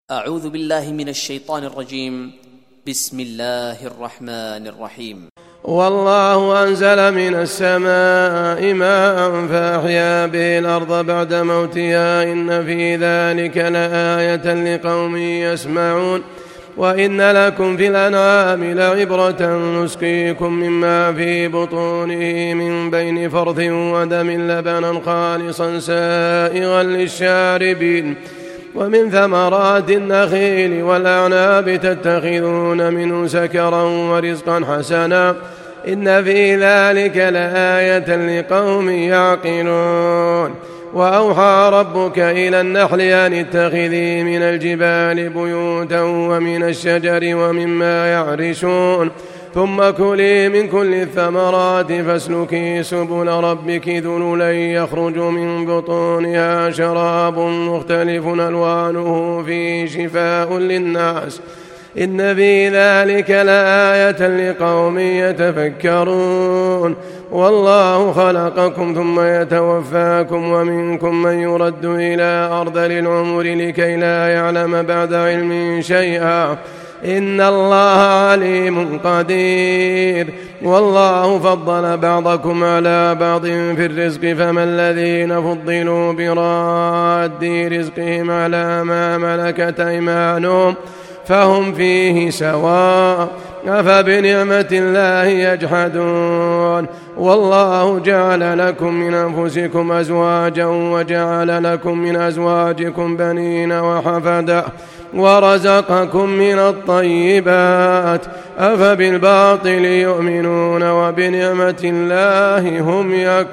أعوذ بالله من الشيطان الرجيم. بسم الله الرحمن الرحيم. والله أنزل من السماء ماء فأحيا به الأرض بعد موتها إن في ذلك لآية لقوم يسمعون. وإن لكم في الأنعام لعبرة نسقيكم مما في بطونه من بين فرث ودم لبنا خالصا سائغا للشاربين ومن ثمرات النخيل والأعناب تتخذون منه سكرا ورزقا حسنا إن في ذلك لآية لقوم يعقلون. وأوحى ربك إلى النحل أن اتخذي من الجبال بيوتا ومن الشجر ومما يعرشون ثم كلي من كل الثمرات فاسلكي سبل ربك ذللا يخرج من بطونها شراب مختلف ألوانه فيه شفاء للناس إن في ذلك لآية لقوم يتفكرون. والله خلقكم ثم يتوفاكم ومنكم من يرد إلى أرذل العمر لكي لا يعلم بعد علم شيئا إن الله عليم قدير. والله فضل بعضكم على بعض في الرزق فما الذين فضلوا براد رزقهم على ما ملكت أيمانهم فهم فيه سواء أفبنعمة الله يجحدون. والله جعل لكم من أنفسكم أزواجا وجعل لكم من أزواجكم بنين وحفدا ورزقكم من الطيبات أفبالباطل يؤمنون وبنعمة الله هم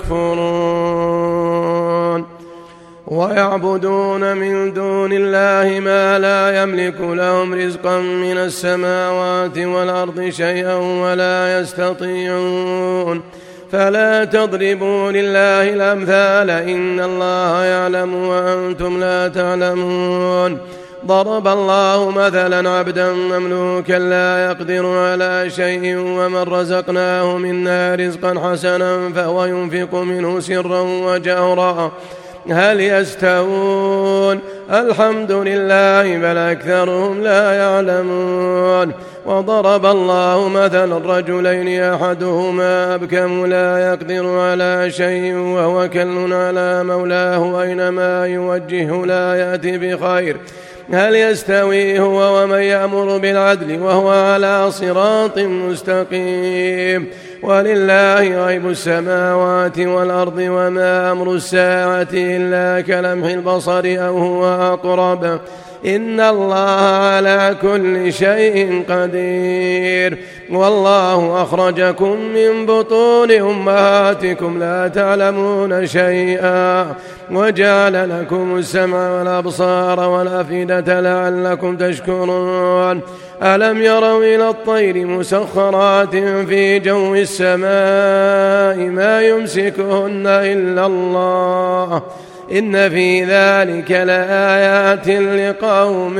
يكفرون. ويعبدون من دون الله ما لا يملك لهم رزقا من السماوات والأرض شيئا ولا يستطيعون فلا تضربوا لله الأمثال إن الله يعلم وأنتم لا تعلمون. ضرب الله مثلا عبدا مملوكا لا يقدر على شيء ومن رزقناه منا رزقا حسنا فهو ينفق منه سرا وجهرا هل يستوون الحمد لله بل أكثرهم لا يعلمون. وضرب الله مثلا الرجلين أحدهما أبكم لا يقدر على شيء وهو كل على مولاه أينما يوجهه لا يأتي بخير هل يستوي هو ومن يأمر بالعدل وهو على صراط مستقيم. ولله غيب السماوات والأرض وما أمر الساعة إلا كلمح البصر أو هو أقرب إن الله على كل شيء قدير. والله أخرجكم من بطون أمهاتكم لا تعلمون شيئا وجعل لكم السمع والأبصار والأفئدة لعلكم تشكرون. ألم يروا إلى الطير مسخرات في جو السماء ما يمسكهن إلا الله إن في ذلك لآيات لقوم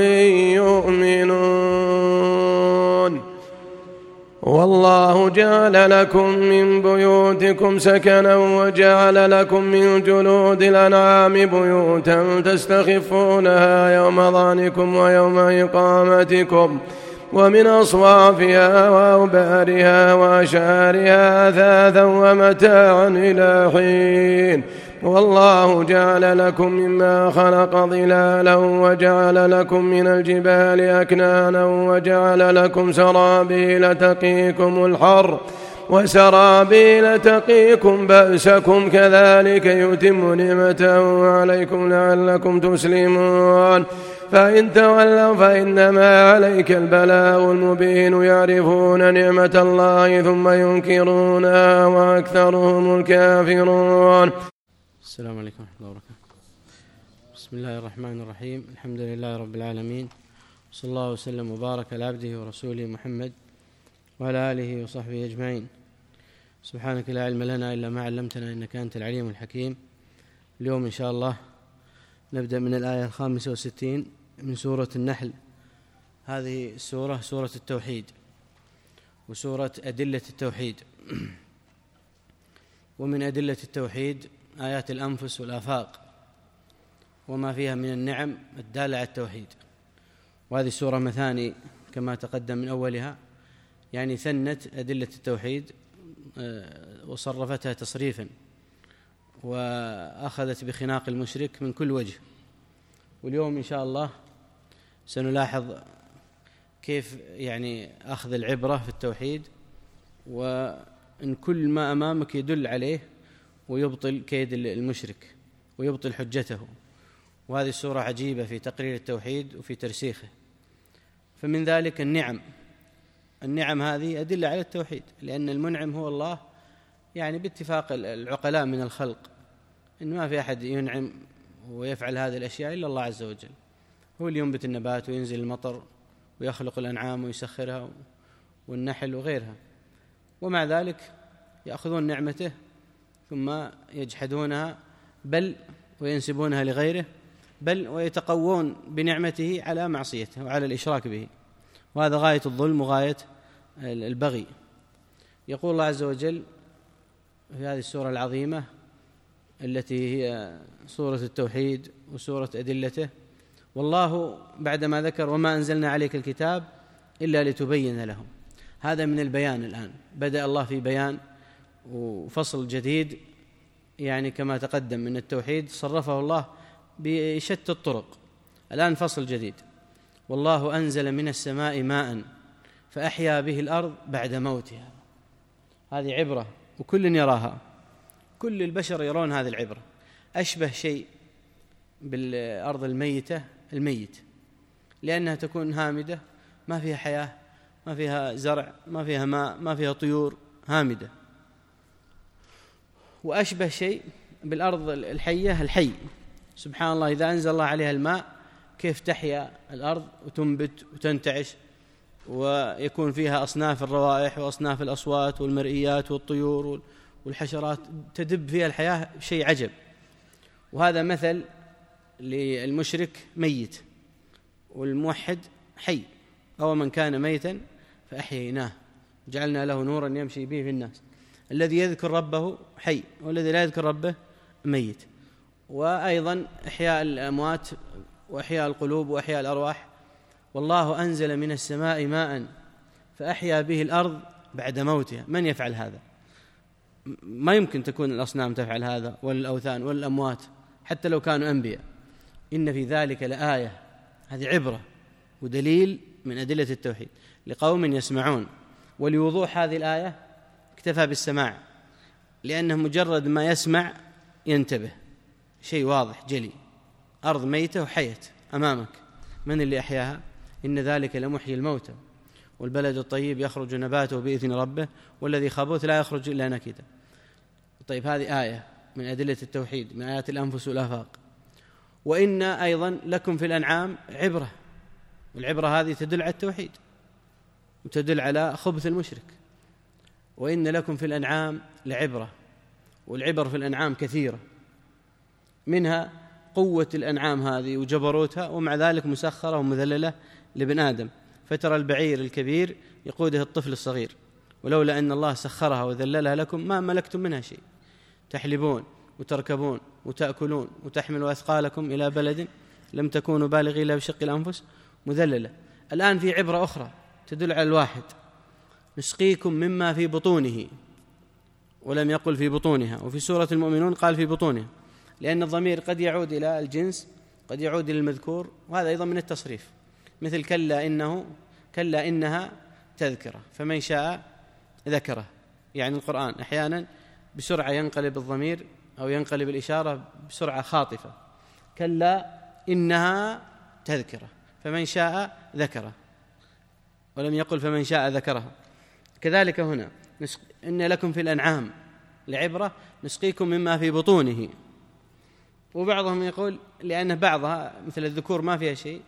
يؤمنون. والله جعل لكم من بيوتكم سكنا وجعل لكم من جلود الأنعام بيوتا تستخفونها يوم ظعنكم ويوم إقامتكم ومن أصوافها وأوبارها وأشعارها أثاثا ومتاعا إلى حين. والله جعل لكم مما خلق ظلالا وجعل لكم من الجبال أكنانا وجعل لكم سرابيل تقيكم الحر وسرابيل تقيكم بأسكم كذلك يتم نعمته عليكم لعلكم تسلمون. فإن تولوا فإنما عليك البلاغ المبين يعرفون نعمة الله ثم ينكرونها وأكثرهم الكافرون. السلام عليكم ورحمة الله وبركاته. بسم الله الرحمن الرحيم الحمد لله رب العالمين صلى الله وسلم وبارك على عبده ورسوله محمد وعلى آله وصحبه أجمعين. سبحانك لا علم لنا إلا ما علمتنا إنك أنت العليم الحكيم. اليوم إن شاء الله نبدأ من الآية 65 من سورة النحل. هذه السورة سورة التوحيد وسورة أدلة التوحيد. ومن أدلة التوحيد آيات الأنفس والآفاق وما فيها من النعم الدالة على التوحيد. وهذه السورة مثاني كما تقدم من أولها، يعني ثنت أدلة التوحيد وصرفتها تصريفا، وأخذت بخناق المشرك من كل وجه. واليوم إن شاء الله سنلاحظ كيف يعني أخذ العبرة في التوحيد، وإن كل ما أمامك يدل عليه ويبطل كيد المشرك ويبطل حجته. وهذه السورة عجيبة في تقرير التوحيد وفي ترسيخه. فمن ذلك النعم هذه أدلة على التوحيد، لأن المنعم هو الله، يعني باتفاق العقلاء من الخلق إن ما في أحد ينعم ويفعل هذه الأشياء إلا الله عز وجل. هو اللي ينبت النبات وينزل المطر ويخلق الأنعام ويسخرها والنحل وغيرها، ومع ذلك يأخذون نعمته ثم يجحدونها، بل وينسبونها لغيره، بل ويتقوون بنعمته على معصيته وعلى الإشراك به، وهذا غاية الظلم وغاية البغي. يقول الله عز وجل في هذه السورة العظيمة التي هي سورة التوحيد وسورة أدلته: والله بعدما ذكر وما أنزلنا عليك الكتاب إلا لتبين لهم. هذا من البيان. الآن بدأ الله في بيان وفصل جديد، يعني كما تقدم من التوحيد صرفه الله بشتى الطرق. الآن فصل جديد: والله أنزل من السماء ماء فأحيا به الأرض بعد موتها. هذه عبرة وكل يراها، كل البشر يرون هذه العبرة. أشبه شيء بالأرض الميتة الميت، لأنها تكون هامدة، ما فيها حياة، ما فيها زرع، ما فيها ماء، ما فيها طيور، هامدة. وأشبه شيء بالأرض الحية الحي، سبحان الله، إذا أنزل الله عليها الماء كيف تحيا الأرض وتنبت وتنتعش، ويكون فيها أصناف الروائح وأصناف الأصوات والمرئيات والطيور والحشرات، تدب فيها الحياة، شيء عجب. وهذا مثل للمشرك ميت، والموحد حي. أو من كان ميتا فأحييناه جعلنا له نورا يمشي به في الناس. الذي يذكر ربه حي، والذي لا يذكر ربه ميت. وأيضا إحياء الأموات وإحياء القلوب وإحياء الأرواح: والله أنزل من السماء ماء فأحيا به الأرض بعد موتها. من يفعل هذا؟ ما يمكن تكون الأصنام تفعل هذا، ولا الأوثان ولا الأموات، حتى لو كانوا أنبياء. إن في ذلك لآية، هذه عبرة ودليل من أدلة التوحيد لقوم يسمعون. ولوضوح هذه الآية اكتفى بالسماع، لأنه مجرد ما يسمع ينتبه، شيء واضح جلي. أرض ميتة وحيت أمامك، من اللي أحياها؟ إن ذلك لمحيي الموتى والبلد الطيب يخرج نباته بإذن ربه والذي خبث لا يخرج إلا نكدا. طيب، هذه آية من أدلة التوحيد، من آيات الأنفس والآفاق. وإن أيضا لكم في الأنعام عبرة، والعبرة هذه تدل على التوحيد وتدل على خبث المشرك. وإن لكم في الأنعام لعبرة، والعبر في الأنعام كثيرة، منها قوة الأنعام هذه وجبروتها، ومع ذلك مسخرة ومذللة لابن آدم. فترى البعير الكبير يقوده الطفل الصغير، ولولا أن الله سخرها وذللها لكم ما ملكتم منها شيء. تحلبون وتركبون وتأكلون وتحملوا أثقالكم إلى بلد لم تكونوا بالغي إلا بشق الأنفس، مذللة. الآن في عبرة أخرى تدل على الواحد: نسقيكم مما في بطونه، ولم يقل في بطونها. وفي سورة المؤمنون قال في بطونها، لأن الضمير قد يعود إلى الجنس، قد يعود إلى المذكور، وهذا أيضا من التصريف. مثل كلا إنها تذكرة فمن شاء ذكره. يعني القرآن أحيانا بسرعة ينقلب الضمير أو ينقلب الإشارة بسرعة خاطفة. كلا إنها تذكرة فمن شاء ذكره، ولم يقل فمن شاء ذكرها. كذلك هنا: إن لكم في الأنعام لعبرة نسقيكم مما في بطونه. وبعضهم يقول لأن بعضها مثل الذكور ما فيها شيء،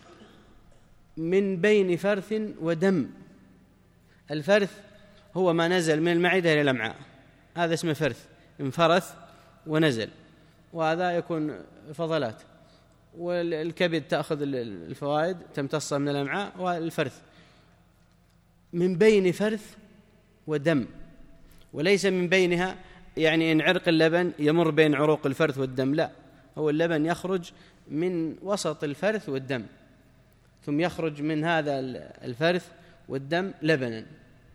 من بين فرث ودم. الفرث هو ما نزل من المعدة إلى الأمعاء، هذا اسمه فرث، انفرث ونزل، وهذا يكون فضلات. والكبد تأخذ الفوائد تمتصها من الأمعاء، والفرث من بين فرث ودم، وليس من بينها يعني إن عرق اللبن يمر بين عروق الفرث والدم، لا، هو اللبن يخرج من وسط الفرث والدم. ثم يخرج من هذا الفرث والدم لبنا.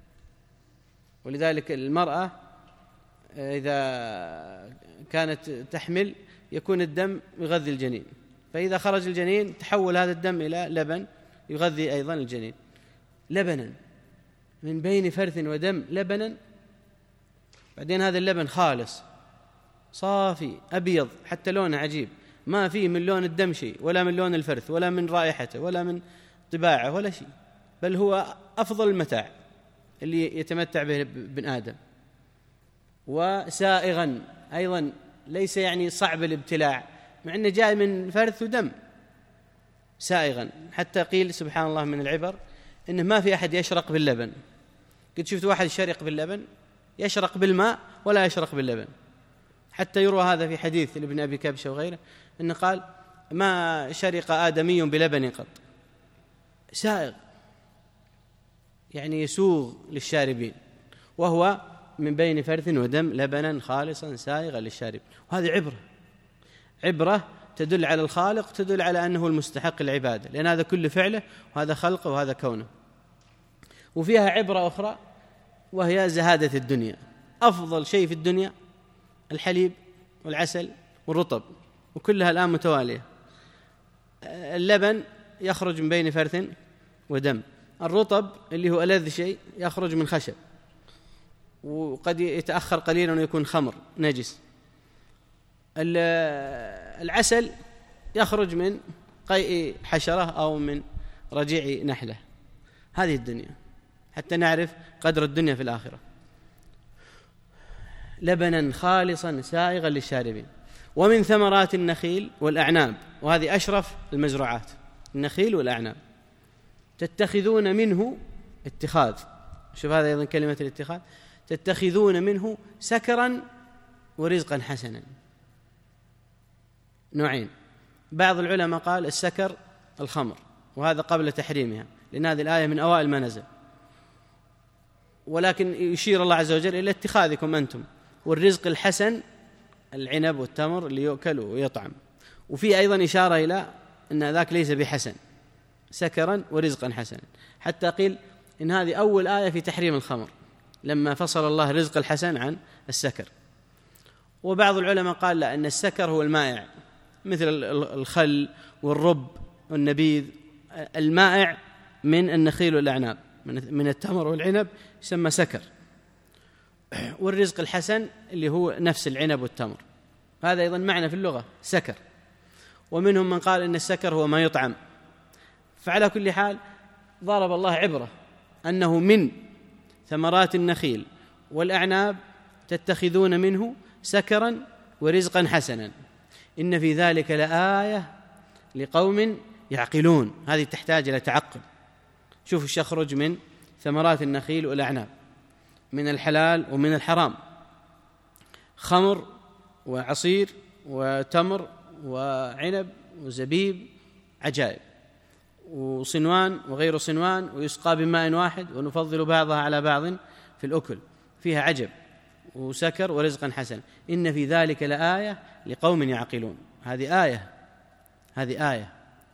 ولذلك المرأة إذا كانت تحمل يكون الدم يغذي الجنين، فإذا خرج الجنين تحول هذا الدم إلى لبن يغذي أيضا الجنين. لبنا من بين فرث ودم لبنا. بعدين هذا اللبن خالص صافي أبيض، حتى لونه عجيب، ما فيه من لون الدم شيء، ولا من لون الفرث، ولا من رائحته، ولا من طباعه، ولا شيء، بل هو أفضل المتاع اللي يتمتع به ابن آدم. وسائغا أيضا، ليس يعني صعب الابتلاع، مع أنه جاء من فرث ودم، سائغا. حتى قيل سبحان الله من العبر إنه ما في أحد يشرق باللبن. قد شفت واحد يشرق باللبن، يشرق بالماء ولا يشرق باللبن. حتى يروى هذا في حديث لابن أبي كبشة وغيره، إنه قال ما شرق آدمي بلبن قط. سائغ يعني يسوغ للشاربين، وهو من بين فرث ودم لبنا خالصا سائغا للشارب. وهذه عبرة تدل على الخالق، تدل على أنه المستحق العبادة، لأن هذا كل فعله، وهذا خلقه وهذا كونه. وفيها عبرة أخرى وهي زهادة الدنيا. أفضل شيء في الدنيا الحليب والعسل والرطب، وكلها الآن متوالية. اللبن يخرج من بين فرث ودم، الرطب اللي هو ألذ شيء يخرج من خشب، وقد يتأخر قليلا ويكون خمر نجس. العسل يخرج من قيء حشرة أو من رجيع نحلة. هذه الدنيا حتى نعرف قدر الدنيا في الآخرة. لبنا خالصا سائغا للشاربين. ومن ثمرات النخيل والأعناب، وهذه أشرف المزروعات، النخيل والأعناب، تتخذون منه اتخاذ. شوف هذا أيضا كلمة الاتخاذ، تتخذون منه سكرا ورزقا حسنا. نوعين. بعض العلماء قال السكر الخمر، وهذا قبل تحريمها، لأن هذه الآية من أوائل ما نزل، ولكن يشير الله عز وجل إلى اتخاذكم أنتم. والرزق الحسن العنب والتمر اللي يؤكل ويطعم. وفي أيضا إشارة إلى أن ذاك ليس بحسن، سكرا ورزقا حسنا، حتى قيل إن هذه أول آية في تحريم الخمر، لما فصل الله رزق الحسن عن السكر. وبعض العلماء قال لا، أن السكر هو المائع، مثل الخل والرب والنبيذ. المائع من النخيل والأعناب، من التمر والعنب، يسمى سكر. والرزق الحسن اللي هو نفس العنب والتمر، هذا أيضا معنى في اللغة سكر. ومنهم من قال إن السكر هو ما يطعم. فعلى كل حال ضرب الله عبرة أنه من ثمرات النخيل والأعناب تتخذون منه سكرا ورزقا حسنا، إن في ذلك لآية لقوم يعقلون. هذه تحتاج إلى تعقل. شوفوا ايش يخرج من ثمرات النخيل والأعناب من الحلال ومن الحرام: خمر وعصير وتمر وعنب وزبيب، عجائب، وصنوان وغير صنوان، ويسقى بماء واحد، ونفضل بعضها على بعض في الأكل، فيها عجب. وسكر ورزقا حسنا، إن في ذلك لآية لقوم يعقلون. هذه آية.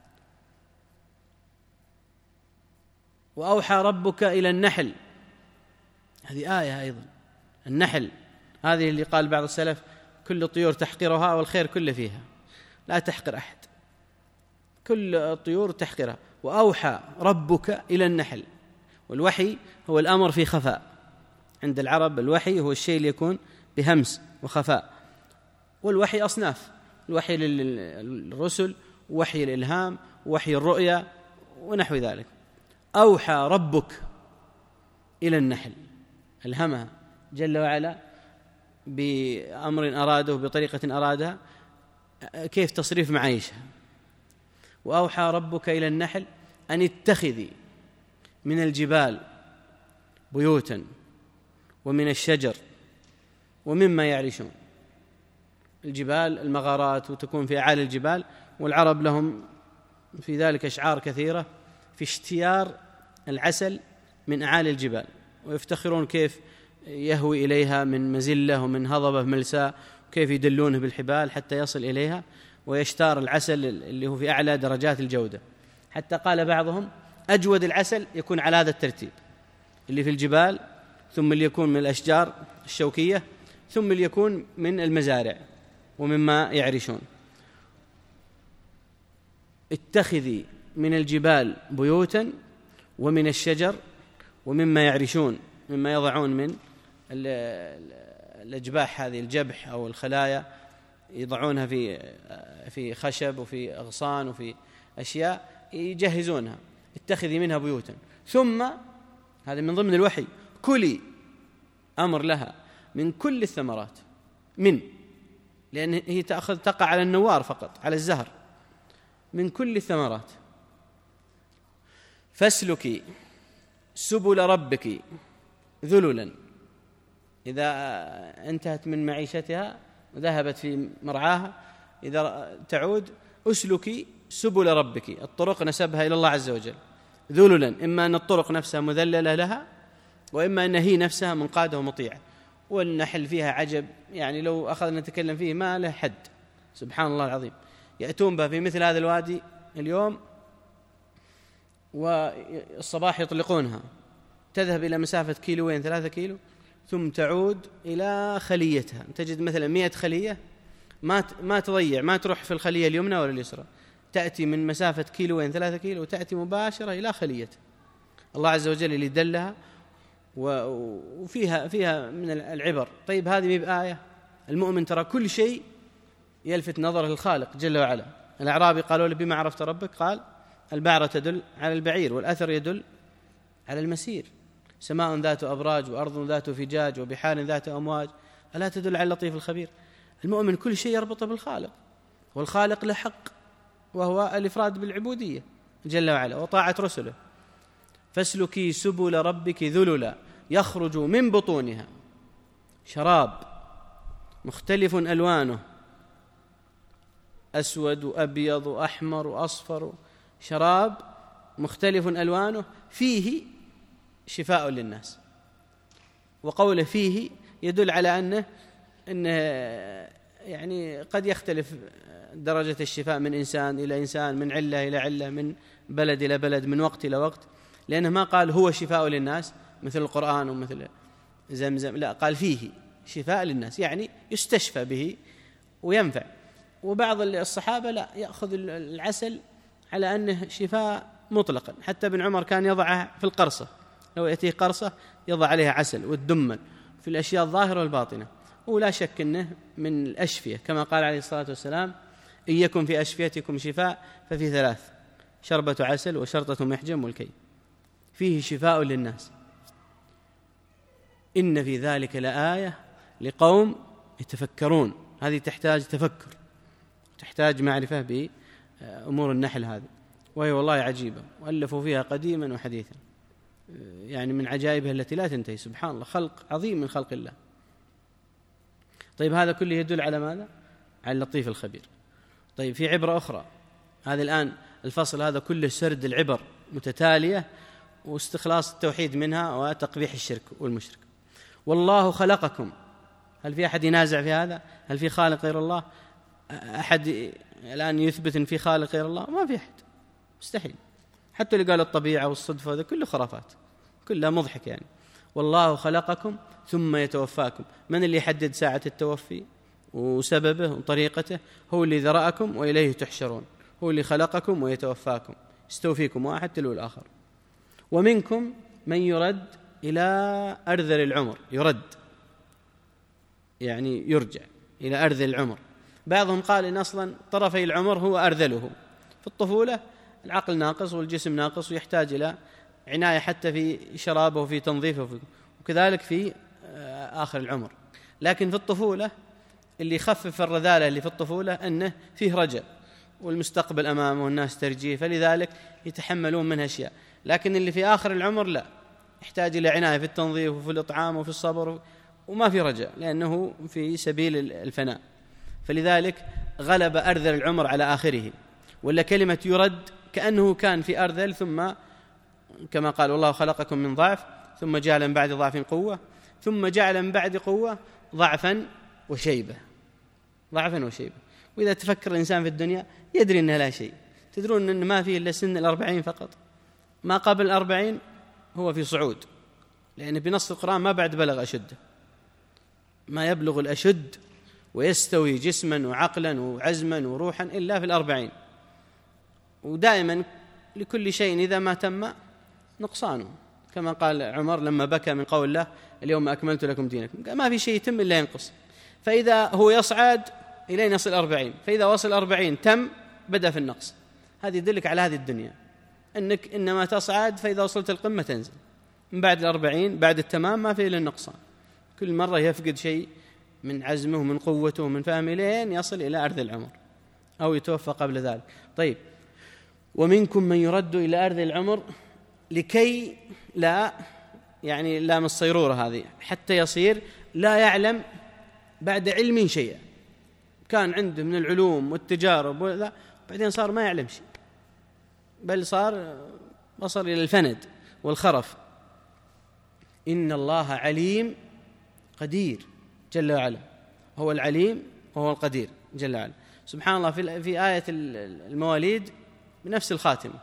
وأوحى ربك إلى النحل، هذه آية أيضا. النحل هذه اللي قال بعض السلف كل الطيور تحقرها والخير كله فيها، لا تحقر أحد، كل الطيور تحقرها. وأوحى ربك إلى النحل. والوحي هو الأمر في خفاء. عند العرب الوحي هو الشيء اللي يكون بهمس وخفاء. والوحي أصناف: الوحي للرسل، وحي الإلهام، وحي الرؤيا، ونحو ذلك. أوحى ربك إلى النحل، ألهمها جل وعلا بأمر أراده، بطريقة أرادها، كيف تصريف معايشها. وأوحى ربك إلى النحل أن اتخذي من الجبال بيوتا ومن الشجر ومما يعرشون. الجبال المغارات، وتكون في أعالي الجبال. والعرب لهم في ذلك أشعار كثيرة في اشتيار العسل من أعالي الجبال، ويفتخرون كيف يهوي إليها من مزلة ومن هضبة ملساء، وكيف يدلونه بالحبال حتى يصل إليها ويشتار العسل اللي هو في أعلى درجات الجودة. حتى قال بعضهم أجود العسل يكون على هذا الترتيب، اللي في الجبال، ثم اللي يكون من الأشجار الشوكية، ثم اللي يكون من المزارع ومما يعرشون. اتخذي من الجبال بيوتا ومن الشجر ومما يعرشون، مما يضعون من الأجباح، هذه الجبح أو الخلايا، يضعونها في خشب وفي أغصان وفي أشياء يجهزونها. اتخذي منها بيوتا، ثم هذا من ضمن الوحي، كلي، أمر لها من كل الثمرات، لأن هي تقع على النوار فقط، على الزهر، من كل الثمرات. فاسلكي سبل ربك ذللا، إذا انتهت من معيشتها وذهبت في مرعاها، إذا تعود أسلكي سبل ربك، الطرق نسبها إلى الله عز وجل، ذللا، إما أن الطرق نفسها مذللة لها، وإما أن هي نفسها منقادة ومطيعة. والنحل فيها عجب، يعني لو أخذنا نتكلم فيه ما له حد، سبحان الله العظيم. يأتون بها في مثل هذا الوادي اليوم، والصباح يطلقونها، تذهب إلى مسافة 2-3 كيلو، ثم تعود إلى خليتها. تجد مثلا 100 خلية، ما تضيع، ما تروح في الخلية اليمنى ولا اليسرى، تأتي من مسافة 2-3 كيلو وتأتي مباشرة إلى خليتها. الله عز وجل اللي دلها، وفيها من العبر. طيب هذه مي بآية؟ المؤمن ترى كل شيء يلفت نظره الخالق جل وعلا. الأعرابي قالوا له بما عرفت ربك؟ قال البعرة تدل على البعير، والأثر يدل على المسير. سماء ذات أبراج، وأرض ذات فجاج، وبحار ذات أمواج، ألا تدل على اللطيف الخبير؟ المؤمن كل شيء يربطه بالخالق، والخالق له حق، وهو الإفراد بالعبودية جل وعلا وطاعة رسله. فاسلكي سبل ربك ذللا يخرج من بطونها شراب مختلف ألوانه، أسود وأبيض وأحمر وأصفر، شراب مختلف ألوانه فيه شفاء للناس. وقوله فيه يدل على أنه يعني قد يختلف درجة الشفاء من إنسان إلى إنسان، من علة إلى علة، من بلد إلى بلد، من وقت إلى وقت، لأنه ما قال هو شفاء للناس مثل القرآن ومثل زمزم، لا، قال فيه شفاء للناس، يعني يستشفى به وينفع. وبعض الصحابة لا، يأخذ العسل على أنه شفاء مطلقا. حتى ابن عمر كان يضعه في القرصة، لو يأتيه قرصة يضع عليها عسل والدمن في الأشياء الظاهرة والباطنة. ولا شك أنه من الأشفية، كما قال عليه الصلاة والسلام إن يكن في أشفيتكم شفاء ففي 3: شربة عسل، وشرطة محجم، والكي. فيه شفاء للناس. إن في ذلك لآية لقوم يتفكرون. هذه تحتاج تفكر، تحتاج معرفة بأمور النحل هذه، وهي والله عجيبة، وألفوا فيها قديما وحديثا، يعني من عجائبها التي لا تنتهي. سبحان الله، خلق عظيم من خلق الله. طيب هذا كله يدل على ماذا؟ على اللطيف الخبير. طيب في عبرة أخرى، هذا الآن الفصل هذا كله سرد العبر متتالية، واستخلاص التوحيد منها وتقبيح الشرك والمشرك. والله خلقكم. هل في أحد ينازع في هذا؟ هل في خالق غير الله؟ أحد الآن يثبت أن في خالق غير الله؟ ما في أحد، مستحيل. حتى اللي قال الطبيعة والصدفة هذا كله خرافات، كلها مضحك يعني. والله خلقكم ثم يتوفاكم. من اللي يحدد ساعة التوفي وسببه وطريقته؟ هو اللي ذرأكم وإليه تحشرون، هو اللي خلقكم ويتوفاكم، يستوفيكم واحد تلو الآخر. ومنكم من يرد إلى أرذل العمر، يرد يعني يرجع إلى أرذل العمر. بعضهم قال إن أصلا طرفي العمر هو أرذله. في الطفولة العقل ناقص والجسم ناقص، ويحتاج إلى عناية حتى في شرابه وفي تنظيفه، وكذلك في آخر العمر. لكن في الطفولة اللي يخفف الرذالة اللي في الطفولة أنه فيه رجاء والمستقبل أمامه والناس ترجيه، فلذلك يتحملون منها أشياء. لكن اللي في آخر العمر لا، يحتاج إلى عناية في التنظيف وفي الإطعام وفي الصبر، وما في رجاء لأنه في سبيل الفناء. فلذلك غلب أرذل العمر على آخره. ولا كلمة يرد كأنه كان في أرذل، ثم كما قال والله خلقكم من ضعف ثم جعل من بعد ضعف قوة، ثم جعل من بعد قوة ضعفا وشيبة، ضعفا وشيبة. وإذا تفكر الإنسان في الدنيا يدري أنها لا شيء، تدرون أن ما فيه إلا سن 40 فقط، ما قبل 40 هو في صعود، لأن بنص القرآن ما بعد بلغ أشده، ما يبلغ الأشد ويستوي جسما وعقلا وعزما وروحا إلا في 40. ودائما لكل شيء إذا ما تم نقصانه، كما قال عمر لما بكى من قول الله اليوم أكملت لكم دينكم، ما في شيء يتم إلا ينقص. فإذا هو يصعد إلى يصل 40، فإذا وصل 40 تم بدأ في النقص. هذه يدلك على هذه الدنيا أنك إنما تصعد، فإذا وصلت القمة تنزل، من بعد 40 بعد التمام ما فيه إلا النقصان، كل مرة يفقد شيء من عزمه ومن قوته ومن فهمه لين يصل إلى أرذل العمر أو يتوفى قبل ذلك. طيب، ومنكم من يرد إلى أرذل العمر لكي لا، يعني لام الصيرورة هذه، حتى يصير لا يعلم بعد علم شيئا، كان عنده من العلوم والتجارب وذا، بعدين صار ما يعلم شيء، بل وصل إلى الفند والخرف. إن الله عليم قدير جل وعلا، هو العليم وهو القدير جل وعلا. سبحان الله في آية المواليد بنفس الخاتمة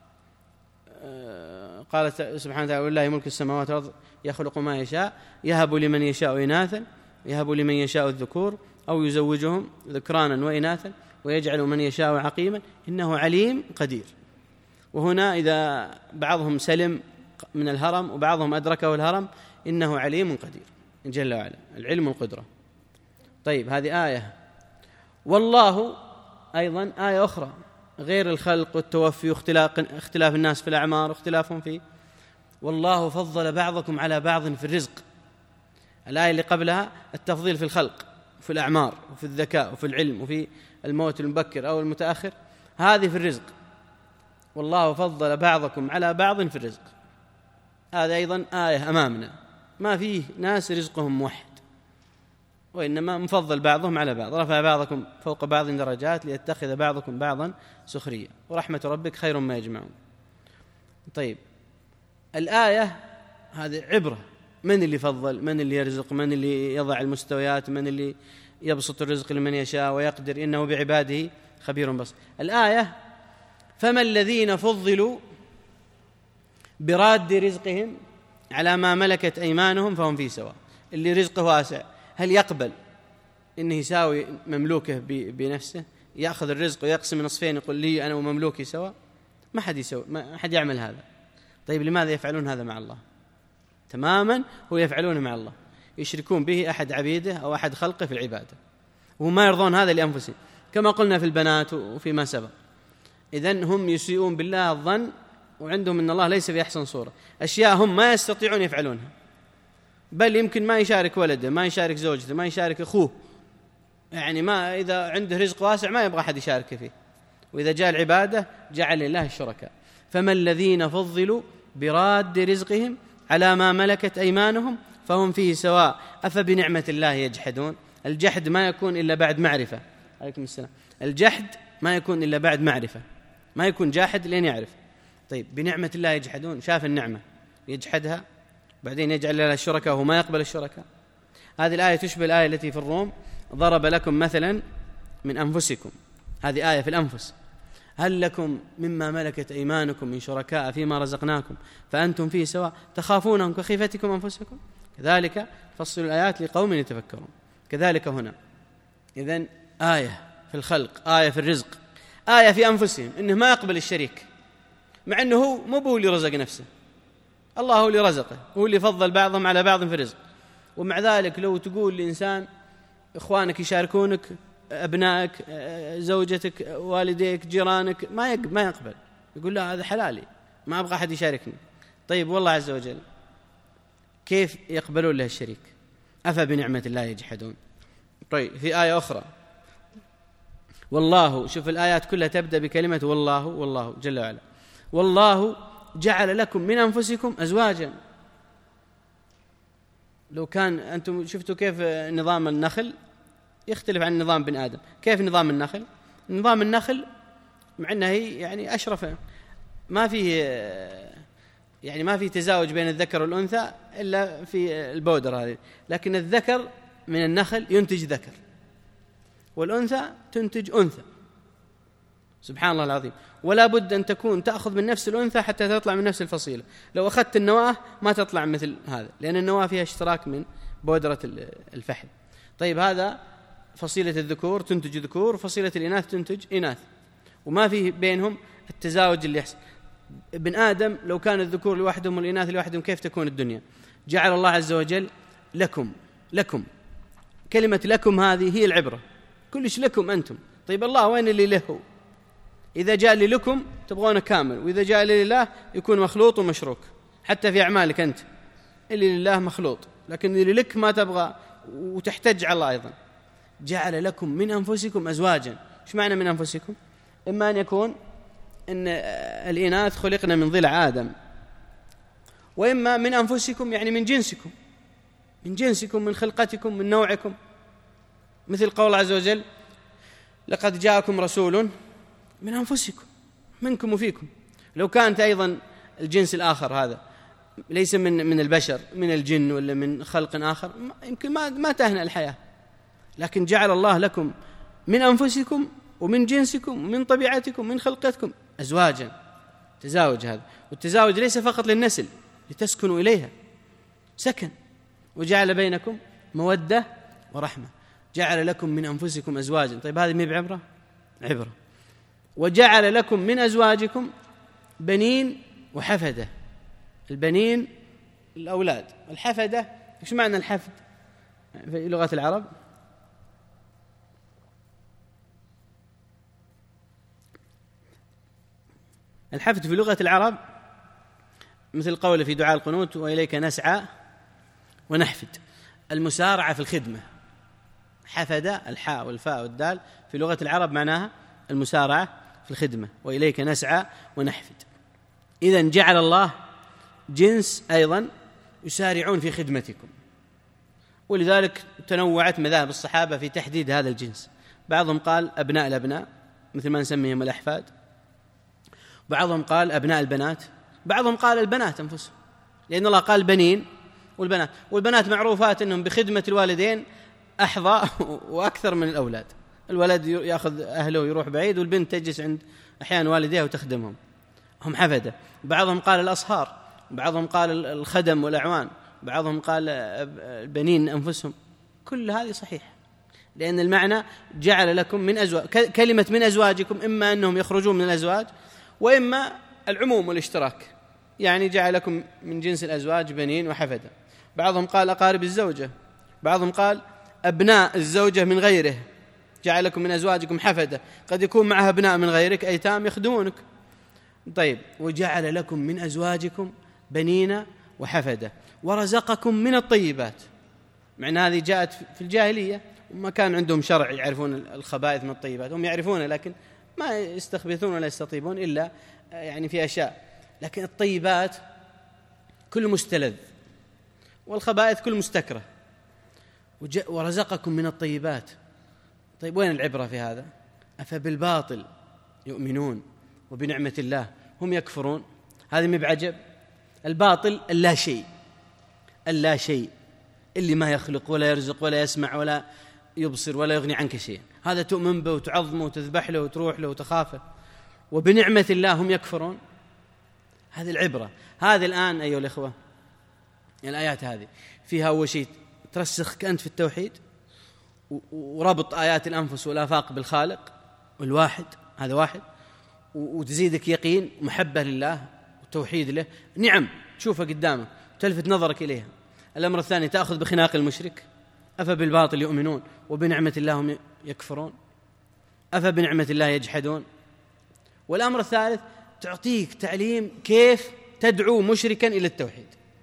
قال سبحانه وتعالى ولله ملك السماوات والأرض يخلق ما يشاء يهب لمن يشاء إناثا يهب لمن يشاء الذكور أو يزوجهم ذكرانا وإناثا ويجعل من يشاء عقيما إنه عليم قدير. وهنا إذا بعضهم سلم من الهرم وبعضهم أدركه الهرم إنه عليم قدير جل وعلا، العلم والقدرة. طيب، هذه آية. والله أيضا آية أخرى غير الخلق والتوفي واختلاف الناس في الأعمار واختلافهم فيه. والله فضل بعضكم على بعض في الرزق. الآية اللي قبلها التفضيل في الخلق، في الأعمار وفي الذكاء وفي العلم وفي الموت المبكر أو المتأخر، هذه في الرزق. والله فضل بعضكم على بعض في الرزق، هذا أيضا آية أمامنا، ما فيه ناس رزقهم موحد، وإنما مفضل بعضهم على بعض، رفع بعضكم فوق بعض درجات ليتخذ بعضكم بعضا سخريا ورحمة ربك خير ما يجمعون. طيب، الآية هذه عبرة، من اللي فضل، من اللي يرزق، من اللي يضع المستويات، من اللي يبسط الرزق لمن يشاء ويقدر، إنه بعباده خبير بصير. الآية فما الذين فضلوا براد رزقهم على ما ملكت أيمانهم فهم فيه سواء. اللي رزقه واسع هل يقبل إنه يساوي مملوكه بنفسه، يأخذ الرزق ويقسم نصفين يقول لي أنا ومملوكي سواء؟ ما حد يسوي، ما حد يعمل هذا. طيب، لماذا يفعلون هذا مع الله؟ تماما هو يفعلون مع الله، يشركون به أحد عبيده أو أحد خلقه في العبادة، وما يرضون هذا لأنفسهم كما قلنا في البنات وفيما سبق. إذن هم يسيئون بالله الظن، وعندهم أن الله ليس في أحسن صورة، أشياء هم ما يستطيعون يفعلونها، بل يمكن ما يشارك ولده، ما يشارك زوجته، ما يشارك أخوه، يعني ما إذا عنده رزق واسع ما يبغى أحد يشارك فيه، وإذا جاء العبادة جعل لله الشركاء. فما الذين فضلوا براد رزقهم على ما ملكت أيمانهم فهم فيه سواء أفبنعمة الله يجحدون. الجحد ما يكون إلا بعد معرفة. عليكم السلام. الجحد ما يكون إلا بعد معرفة، ما يكون جاحد لين يعرف. طيب، بنعمة الله يجحدون، شاف النعمة يجحدها بعدين يجعل لها الشركاء وهو ما يقبل الشركاء. هذه الآية تشبه الآية التي في الروم ضرب لكم مثلا من أنفسكم، هذه آية في الأنفس، هل لكم مما ملكت أيمانكم من شركاء فيما رزقناكم فأنتم فيه سواء تخافونهم كخيفتكم أنفسكم كذلك فصل الآيات لقوم يتفكرون. كذلك هنا، إذن آية في الخلق، آية في الرزق، آية في أنفسهم إنه ما يقبل الشريك، مع أنه هو مو هو اللي رزق نفسه، الله هو اللي رزقه، هو اللي فضل بعضهم على بعض في الرزق. ومع ذلك لو تقول لإنسان إخوانك يشاركونك، أبنائك، زوجتك، والديك، جيرانك، ما يقبل، يقول لا هذا حلالي ما أبغى أحد يشاركني. طيب، والله عز وجل كيف يقبلون له الشريك؟ أفبنعمة الله يجحدون. طيب، في آية أخرى والله، شوف الآيات كلها تبدأ بكلمة والله، والله جل وعلا، والله جعل لكم من أنفسكم أزواجا. لو كان أنتم شفتوا كيف نظام النخل يختلف عن نظام بن آدم. كيف نظام النخل؟ نظام النخل مع أنه يعني أشرف، ما فيه يعني ما في تزاوج بين الذكر والأنثى إلا في البودرة هذه، لكن الذكر من النخل ينتج ذكر، والأنثى تنتج أنثى. سبحان الله العظيم. ولا بد أن تكون تأخذ من نفس الأنثى حتى تطلع من نفس الفصيلة. لو أخذت النواة ما تطلع مثل هذا، لأن النواة فيها اشتراك من بودرة الفحل. طيب هذا فصيلة الذكور تنتج ذكور، وفصيلة الإناث تنتج إناث، وما فيه بينهم التزاوج اللي يحصل. ابن آدم لو كان الذكور لوحدهم والإناث لوحدهم كيف تكون الدنيا؟ جعل الله عز وجل لكم. كلمة لكم هذه هي العبرة، كلش لكم أنتم. طيب الله وين اللي له؟ إذا جاء لي لكم تبغونه كامل، وإذا جاء لي لله يكون مخلوط ومشروك. حتى في أعمالك أنت اللي لله مخلوط، لكن اللي لك ما تبغى وتحتج على الله أيضا. جعل لكم من أنفسكم أزواجا. إيش معنى من أنفسكم؟ إما أن يكون إن الإناث خلقنا من ضلع آدم، وإما من أنفسكم يعني من جنسكم من خلقتكم من نوعكم، مثل قول الله عز وجل لقد جاءكم رسول من أنفسكم منكم وفيكم. لو كانت أيضا الجنس الآخر هذا ليس من البشر، من الجن ولا من خلق آخر، يمكن ما تهنأ الحياة. لكن جعل الله لكم من أنفسكم ومن جنسكم ومن طبيعتكم من خلقتكم أزواجا. تزاوج هذا، والتزاوج ليس فقط للنسل، لتسكنوا إليها سكن. وجعل بينكم مودة ورحمة. جعل لكم من أنفسكم أزواجا. طيب هذه مي بعبرة؟ عبرة. وجعل لكم من أزواجكم بنين وحفدة. البنين الأولاد، الحفدة إيش معنى الحفد في لغة العرب؟ الحفد في لغة العرب مثل قوله في دعاء القنوت وإليك نسعى ونحفد، المسارعة في الخدمة. حفد الحاء والفاء والدال في لغة العرب معناها المسارعة في الخدمة، وإليك نسعى ونحفد. إذن جعل الله جنس أيضا يسارعون في خدمتكم، ولذلك تنوعت مذاهب الصحابة في تحديد هذا الجنس. بعضهم قال أبناء الأبناء مثل ما نسميهم الأحفاد، بعضهم قال أبناء البنات، بعضهم قال البنات أنفسهم، لأن الله قال بنين والبنات معروفات أنهم بخدمة الوالدين أحظى وأكثر من الأولاد. الولد يأخذ أهله ويروح بعيد، والبنت تجلس عند أحيان والديها وتخدمهم، هم حفدة. بعضهم قال الأصهار، بعضهم قال الخدم والأعوان، بعضهم قال البنين أنفسهم. كل هذه صحيح، لأن المعنى جعل لكم من أزواج. كلمة من أزواجكم إما أنهم يخرجون من الأزواج، وإما العموم والاشتراك، يعني جعل لكم من جنس الأزواج بنين وحفدة. بعضهم قال أقارب الزوجة، بعضهم قال أبناء الزوجة من غيره. جعل لكم من أزواجكم حفدة، قد يكون معها أبناء من غيرك أيتام يخدمونك. طيب وجعل لكم من أزواجكم بنين وحفدة ورزقكم من الطيبات. معنى هذه جاءت في الجاهلية، وما كان عندهم شرع يعرفون الخبائث من الطيبات، هم يعرفون لكن ما يستخبثون ولا يستطيبون إلا يعني في أشياء. لكن الطيبات كل مستلذ، والخبائث كل مستكره. ورزقكم من الطيبات. طيب وين العبرة في هذا؟ أفبالباطل يؤمنون وبنعمة الله هم يكفرون. هذه مي بعجب. الباطل اللا شيء اللي ما يخلق ولا يرزق ولا يسمع ولا يبصر ولا يغني عنك شيء، هذا تؤمن به وتعظمه وتذبح له وتروح له وتخافه. وبنعمة الله هم يكفرون. هذه العبرة. هذه الآن أيها الإخوة الآيات هذه فيها أول شيء ترسخك أنت في التوحيد، وربط آيات الأنفس والآفاق بالخالق والواحد، هذا واحد، وتزيدك يقين محبة لله وتوحيد له. نعم تشوفها قدامك تلفت نظرك إليها. الأمر الثاني تأخذ بخناق المشرك، أفبالباطل يؤمنون وبنعمة الله هم يكفرون، أفبنعمة الله يجحدون. والأمر الثالث تعطيك تعليم كيف تدعو مشركا إلى التوحيد.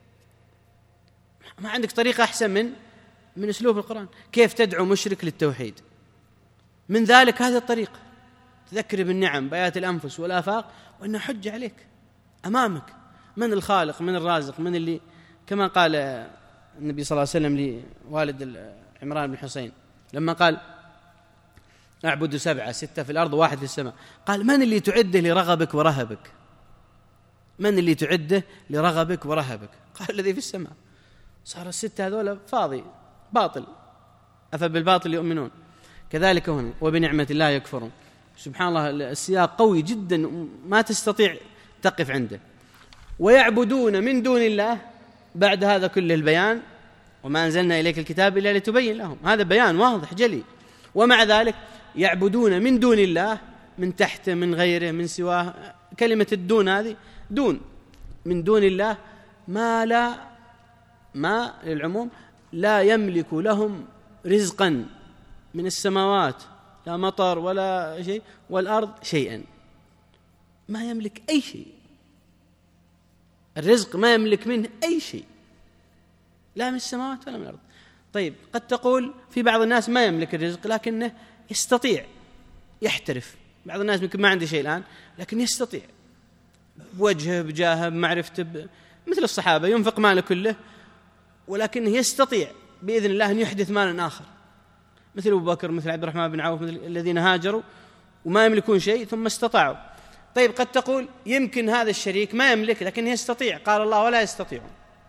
ما عندك طريقة أحسن من أسلوب القرآن. كيف تدعو مشرك للتوحيد؟ من ذلك هذا الطريق، تذكر بالنعم بآيات الأنفس والآفاق، وأنه حج عليك أمامك من الخالق من الرازق من اللي، كما قال النبي صلى الله عليه وسلم لوالد عمران بن حسين لما قال أعبد 7 6 في الأرض و1 في السماء، قال من اللي تعده لرغبك ورهبك؟ من اللي تعده لرغبك ورهبك؟ قال الذي في السماء. صار 6 هذول فاضي باطل. أفبالباطل يؤمنون. كذلك هنا وبنعمة الله يكفرون. سبحان الله السياق قوي جدا ما تستطيع تقف عنده. ويعبدون من دون الله، بعد هذا كل البيان وما أنزلنا إليك الكتاب إلا لتبين لهم، هذا بيان واضح جلي. ومع ذلك يعبدون من دون الله، من تحته من غيره من سواه، كلمة الدون هذه دون، من دون الله ما للعموم لا يملك لهم رزقا من السماوات، لا مطر ولا شيء، والأرض شيئا، ما يملك أي شيء، الرزق ما يملك منه أي شيء، لا من السماوات ولا من الأرض. طيب قد تقول في بعض الناس ما يملك الرزق لكنه يستطيع يحترف، بعض الناس يمكن ما عنده شيء الآن لكن يستطيع بوجهه بجاهه بمعرفته مثل الصحابة ينفق ماله كله ولكنه يستطيع بإذن الله أن يحدث مالا آخر، مثل أبو بكر مثل عبد الرحمن بن عوف مثل الذين هاجروا وما يملكون شيء ثم استطاعوا. طيب قد تقول يمكن هذا الشريك ما يملك لكنه يستطيع، قال الله ولا يستطيعون،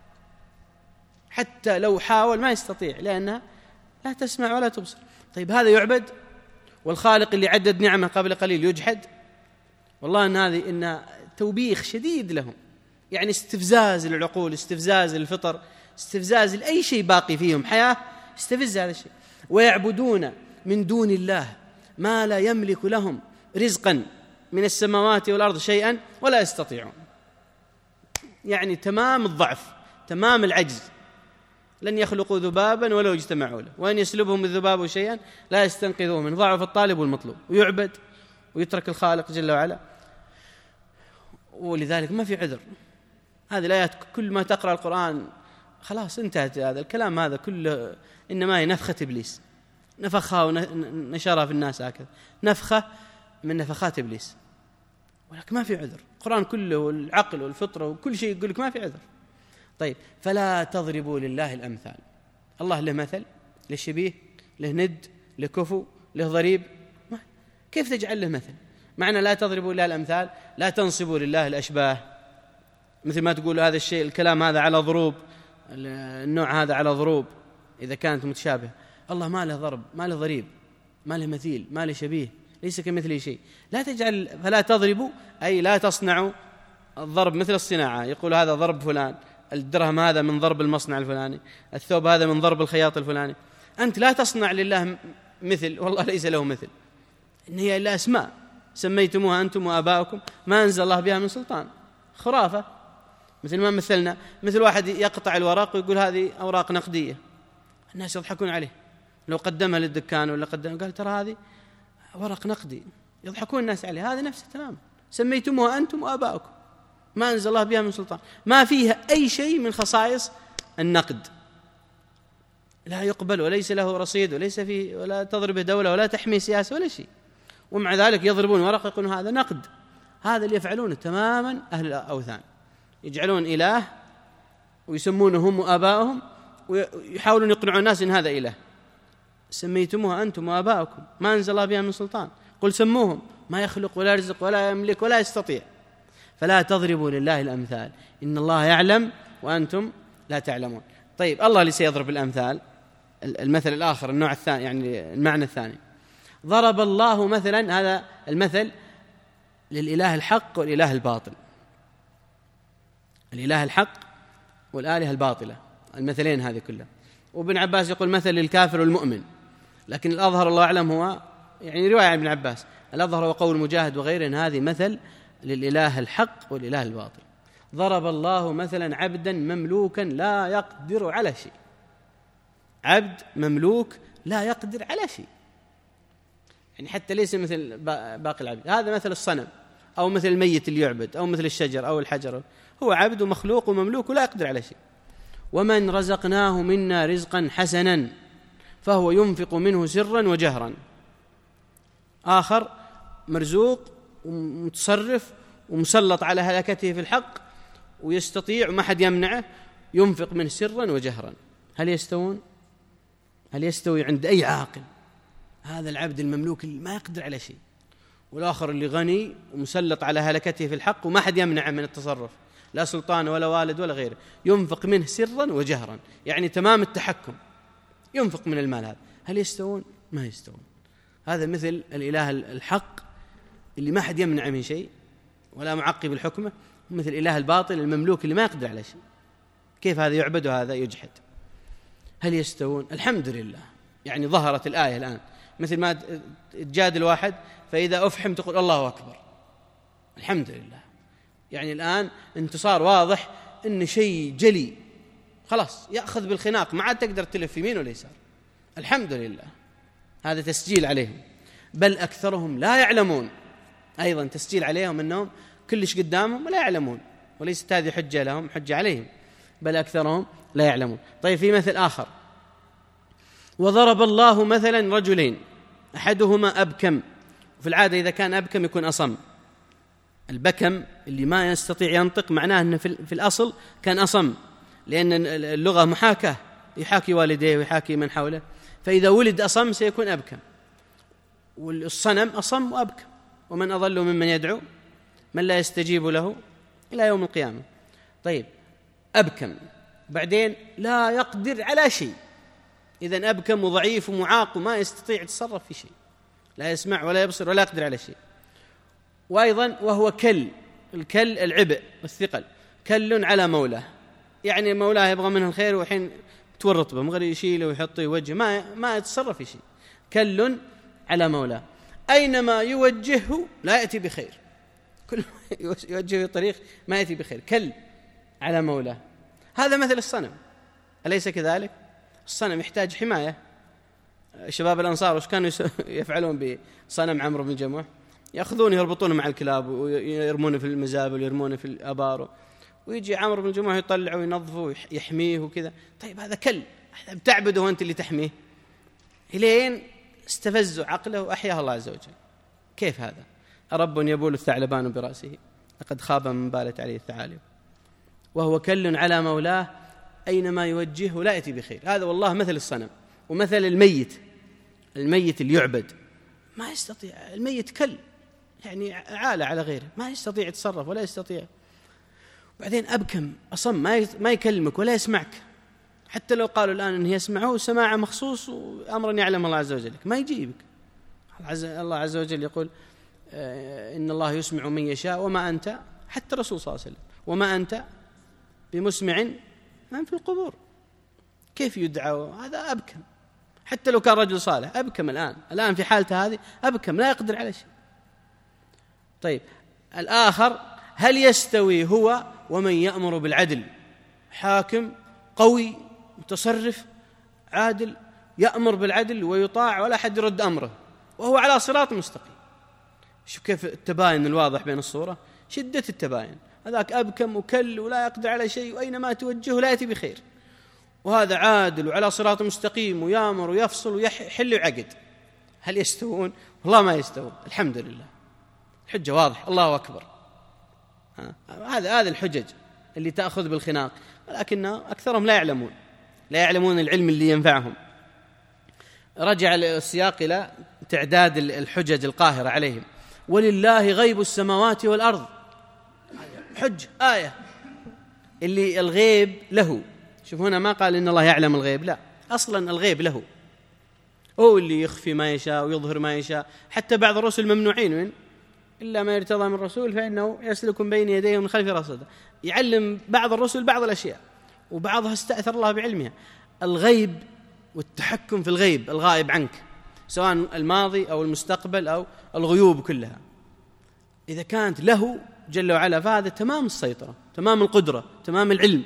حتى لو حاول ما يستطيع لأنها لا تسمع ولا تبصر. طيب هذا يعبد والخالق اللي عدد نعمه قبل قليل يجحد؟ والله إن توبيخ شديد لهم، يعني استفزاز للعقول، استفزاز للفطر، استفزاز لأي شيء باقي فيهم حياة، استفز هذا الشيء. ويعبدون من دون الله ما لا يملك لهم رزقا من السماوات والأرض شيئا ولا يستطيعون، يعني تمام الضعف تمام العجز، لن يخلقوا ذبابا ولو اجتمعوا له، وأن يسلبهم الذباب شيئا لا يستنقذوه منه، ضعف الطالب والمطلوب، ويعبد ويترك الخالق جل وعلا. ولذلك ما في عذر. هذه الآيات كل ما تقرأ القرآن خلاص انتهت، هذا الكلام هذا كله إنما هي نفخة إبليس، نفخها ونشرها في الناس هكذا، نفخة من نفخات إبليس، ولكن ما في عذر. القرآن كله والعقل والفطرة وكل شيء يقول لك ما في عذر. طيب فلا تضربوا لله الأمثال، الله له مثل، له شبيه، له ند، له كفو، له ضريب، كيف تجعل له مثل؟ معنى لا تضربوا لله الأمثال لا تنصبوا لله الأشباه، مثل ما تقول هذا الشيء الكلام هذا على ضروب، النوع هذا على ضروب إذا كانت متشابهة. الله ما له ضرب، ما له ضريب، ما له مثيل، ما له شبيه، ليس كمثله شيء. لا تجعل، فلا تضربوا أي لا تصنعوا الضرب مثل الصناعة، يقول هذا ضرب فلان، الدرهم هذا من ضرب المصنع الفلاني، الثوب هذا من ضرب الخياط الفلاني. أنت لا تصنع لله مثل، والله ليس له مثل، إن هي إلا أسماء سميتموها أنتم وآباؤكم ما أنزل الله بها من سلطان، خرافة. مثل ما مثلنا، مثل واحد يقطع الورق ويقول هذه أوراق نقدية، الناس يضحكون عليه لو قدمها للدكان ولا قدمها قال ترى هذه ورق نقدي، يضحكون الناس عليه. هذا نفسه تماما، سميتموها أنتم وآباؤكم ما أنزل الله بها من سلطان، ما فيها أي شيء من خصائص النقد، لا يقبل وليس له رصيد وليس فيه، ولا تضربه دولة ولا تحمي سياسة ولا شيء، ومع ذلك يضربون ورق يقولون هذا نقد. هذا اللي يفعلونه تماما أهل الأوثان، يجعلون إله ويسمونه هم وآباؤهم ويحاولون يقنعون الناس إن هذا إله. سميتموها أنتم وآباؤكم ما أنزل الله بها من سلطان، قل سموهم، ما يخلق ولا يرزق ولا يملك ولا يستطيع. فلا تضربوا لله الأمثال إن الله يعلم وأنتم لا تعلمون. طيب الله اللي سيضرب الأمثال، المثل الآخر النوع الثاني، يعني المعنى الثاني، ضرب الله مثلا، هذا المثل للإله الحق والإله الباطل، الإله الحق والآلهة الباطلة، المثلين هذه كلها. وابن عباس يقول مثل للكافر والمؤمن، لكن الأظهر الله أعلم هو يعني رواية عن ابن عباس، الأظهر هو قول مجاهد وغيره، إن هذه مثل للإله الحق والإله الباطل. ضرب الله مثلا عبدا مملوكا لا يقدر على شيء، عبد مملوك لا يقدر على شيء، يعني حتى ليس مثل باقي العبد، هذا مثل الصنم أو مثل الميت اللي يعبد أو مثل الشجر أو الحجر، هو عبد ومخلوق ومملوك ولا يقدر على شيء. ومن رزقناه منا رزقا حسنا فهو ينفق منه سرا وجهرا، آخر مرزوق ومتصرف ومسلط على هلكته في الحق ويستطيع وما حد يمنعه، ينفق منه سرا وجهرا. هل يستوون؟ هل يستوي عند أي عاقل هذا العبد المملوك اللي ما يقدر على شيء، والآخر اللي غني ومسلط على هلكته في الحق وما حد يمنعه من التصرف، لا سلطان ولا والد ولا غيره، ينفق منه سرا وجهرا، يعني تمام التحكم، ينفق من المال هذا. هل يستوون؟ ما يستوون. هذا مثل الإله الحق اللي ما حد يمنع من شيء ولا معقب الحكمة، مثل الإله الباطل المملوك اللي ما يقدر على شيء. كيف هذا يعبد وهذا يجحد؟ هل يستوون؟ الحمد لله، يعني ظهرت الآية الآن، مثل ما تجادل واحد فإذا أفحم تقول الله أكبر. الحمد لله، يعني الآن انتصار واضح، إن شيء جلي خلاص يأخذ بالخناق، ما عاد تقدر تلف يمين ولا يسار. الحمد لله، هذا تسجيل عليهم. بل أكثرهم لا يعلمون، أيضا تسجيل عليهم أنهم كلش قدامهم ولا يعلمون، وليست هذه حجة لهم، حجة عليهم، بل أكثرهم لا يعلمون. طيب في مثل آخر: وضرب الله مثلا رجلين أحدهما أبكم. وفي العادة إذا كان أبكم يكون أصم. البكم اللي ما يستطيع ينطق معناه أنه في الأصل كان أصم، لأن اللغة محاكاة، يحاكي والديه ويحاكي من حوله، فإذا ولد أصم سيكون أبكم. والصنم أصم وأبكم، ومن أضل ممن يدعو من لا يستجيب له إلى يوم القيامة. طيب أبكم، بعدين لا يقدر على شيء، إذن أبكم وضعيف ومعاق وما يستطيع يتصرف في شيء، لا يسمع ولا يبصر ولا يقدر على شيء. وأيضا وهو كل، الكل العبء والثقل، كل على مولاه، يعني مولاه يبغى منه الخير وحين تورط به، مغري يشيله ويحطه يوجه، ما يتصرف في شيء. كل على مولاه، أينما يوجهه لا يأتي بخير، كل يوجهه طريق ما يأتي بخير. كل على مولاه، هذا مثل الصنم، أليس كذلك؟ الصنم يحتاج حماية. شباب الأنصار وش كانوا يفعلون بصنم عمرو بن الجموح؟ يأخذونه يربطونه مع الكلاب ويرمونه في المزابل ويرمونه في الآبار، ويجي عمرو بن الجموح يطلعه وينظفه ويحميه وكذا. طيب هذا كل، بتعبده وأنت اللي تحميه، إلين استفزوا عقله وأحياه الله عز وجل. كيف هذا؟ أرب يبول الثعلبان برأسه، لقد خاب من بالت عليه الثعالب. وهو كل على مولاه، أينما يوجهه لا يأتي بخير. هذا والله مثل الصنم. ومثل الميت اللي يعبد، ما يستطيع، الميت كل، يعني عالة على غيره، ما يستطيع يتصرف ولا يستطيع. بعدين أبكم أصم، ما يكلمك ولا يسمعك، حتى لو قالوا الآن أنه يسمعه سماع مخصوص وأمرا يعلم الله عز وجل ما يجيبك. الله عز وجل يقول إن الله يسمع من يشاء وما أنت، حتى الرسول صلى الله عليه وسلم، وما أنت بمسمع من في القبور. كيف يدعو؟ هذا أبكم، حتى لو كان رجل صالح أبكم. الآن في حالته هذه أبكم، لا يقدر على شيء. طيب الآخر: هل يستوي هو ومن يأمر بالعدل؟ حاكم قوي متصرف عادل، يأمر بالعدل ويطاع ولا أحد يرد أمره، وهو على صراط مستقيم. شوف كيف التباين الواضح بين الصورة، شدة التباين. هذاك أبكم وكل ولا يقدر على شيء، وأينما توجهه لا يأتي بخير، وهذا عادل وعلى صراط مستقيم ويامر ويفصل ويحل ويعقد. هل يستوون؟ والله ما يستوون. الحمد لله، الحجة واضح، الله أكبر. هذا الحجج اللي تأخذ بالخناق، ولكن أكثرهم لا يعلمون العلم اللي ينفعهم. رجع السياق إلى تعداد الحجج القاهرة عليهم: ولله غيب السماوات والأرض. حج آية اللي الغيب له. شوف هنا ما قال إن الله يعلم الغيب، لا، أصلا الغيب له، هو اللي يخفي ما يشاء ويظهر ما يشاء. حتى بعض الرسل ممنوعين إلا ما يرتضى من رسول فإنه يسلك بين يديه ومن خلفه رصدا. يعلم بعض الرسل بعض الأشياء، وبعضها استأثر الله بعلمها. الغيب والتحكم في الغيب الغائب عنك، سواء الماضي أو المستقبل أو الغيوب كلها، إذا كانت له جل وعلا فهذا تمام السيطرة، تمام القدرة، تمام العلم.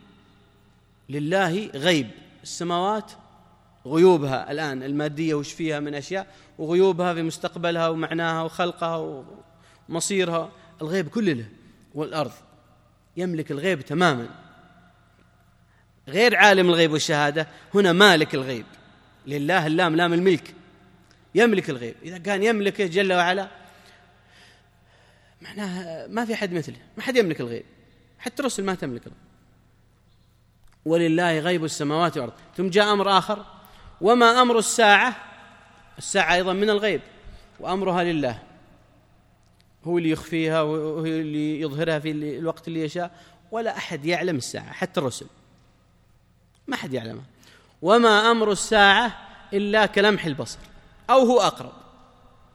لله غيب السماوات، غيوبها الآن المادية وش فيها من أشياء، وغيوبها في مستقبلها ومعناها وخلقها ومصيرها، الغيب كله له. والأرض يملك الغيب تماما، غير عالم الغيب والشهادة، هنا مالك الغيب. لله اللام لام الملك، يملك الغيب. إذا كان يملكه جل وعلا معناها ما في أحد مثله، ما حد يملك الغيب، حتى الرسل ما تملك الغيب. ولله غيب السماوات والأرض. ثم جاء أمر آخر: وما أمر الساعة أيضا من الغيب، وأمرها لله، هو اللي يخفيها وهو اللي يظهرها في الوقت اللي يشاء، ولا أحد يعلم الساعة، حتى الرسل ما حد يعلمها. وما أمر الساعة إلا كلمح البصر أو هو أقرب.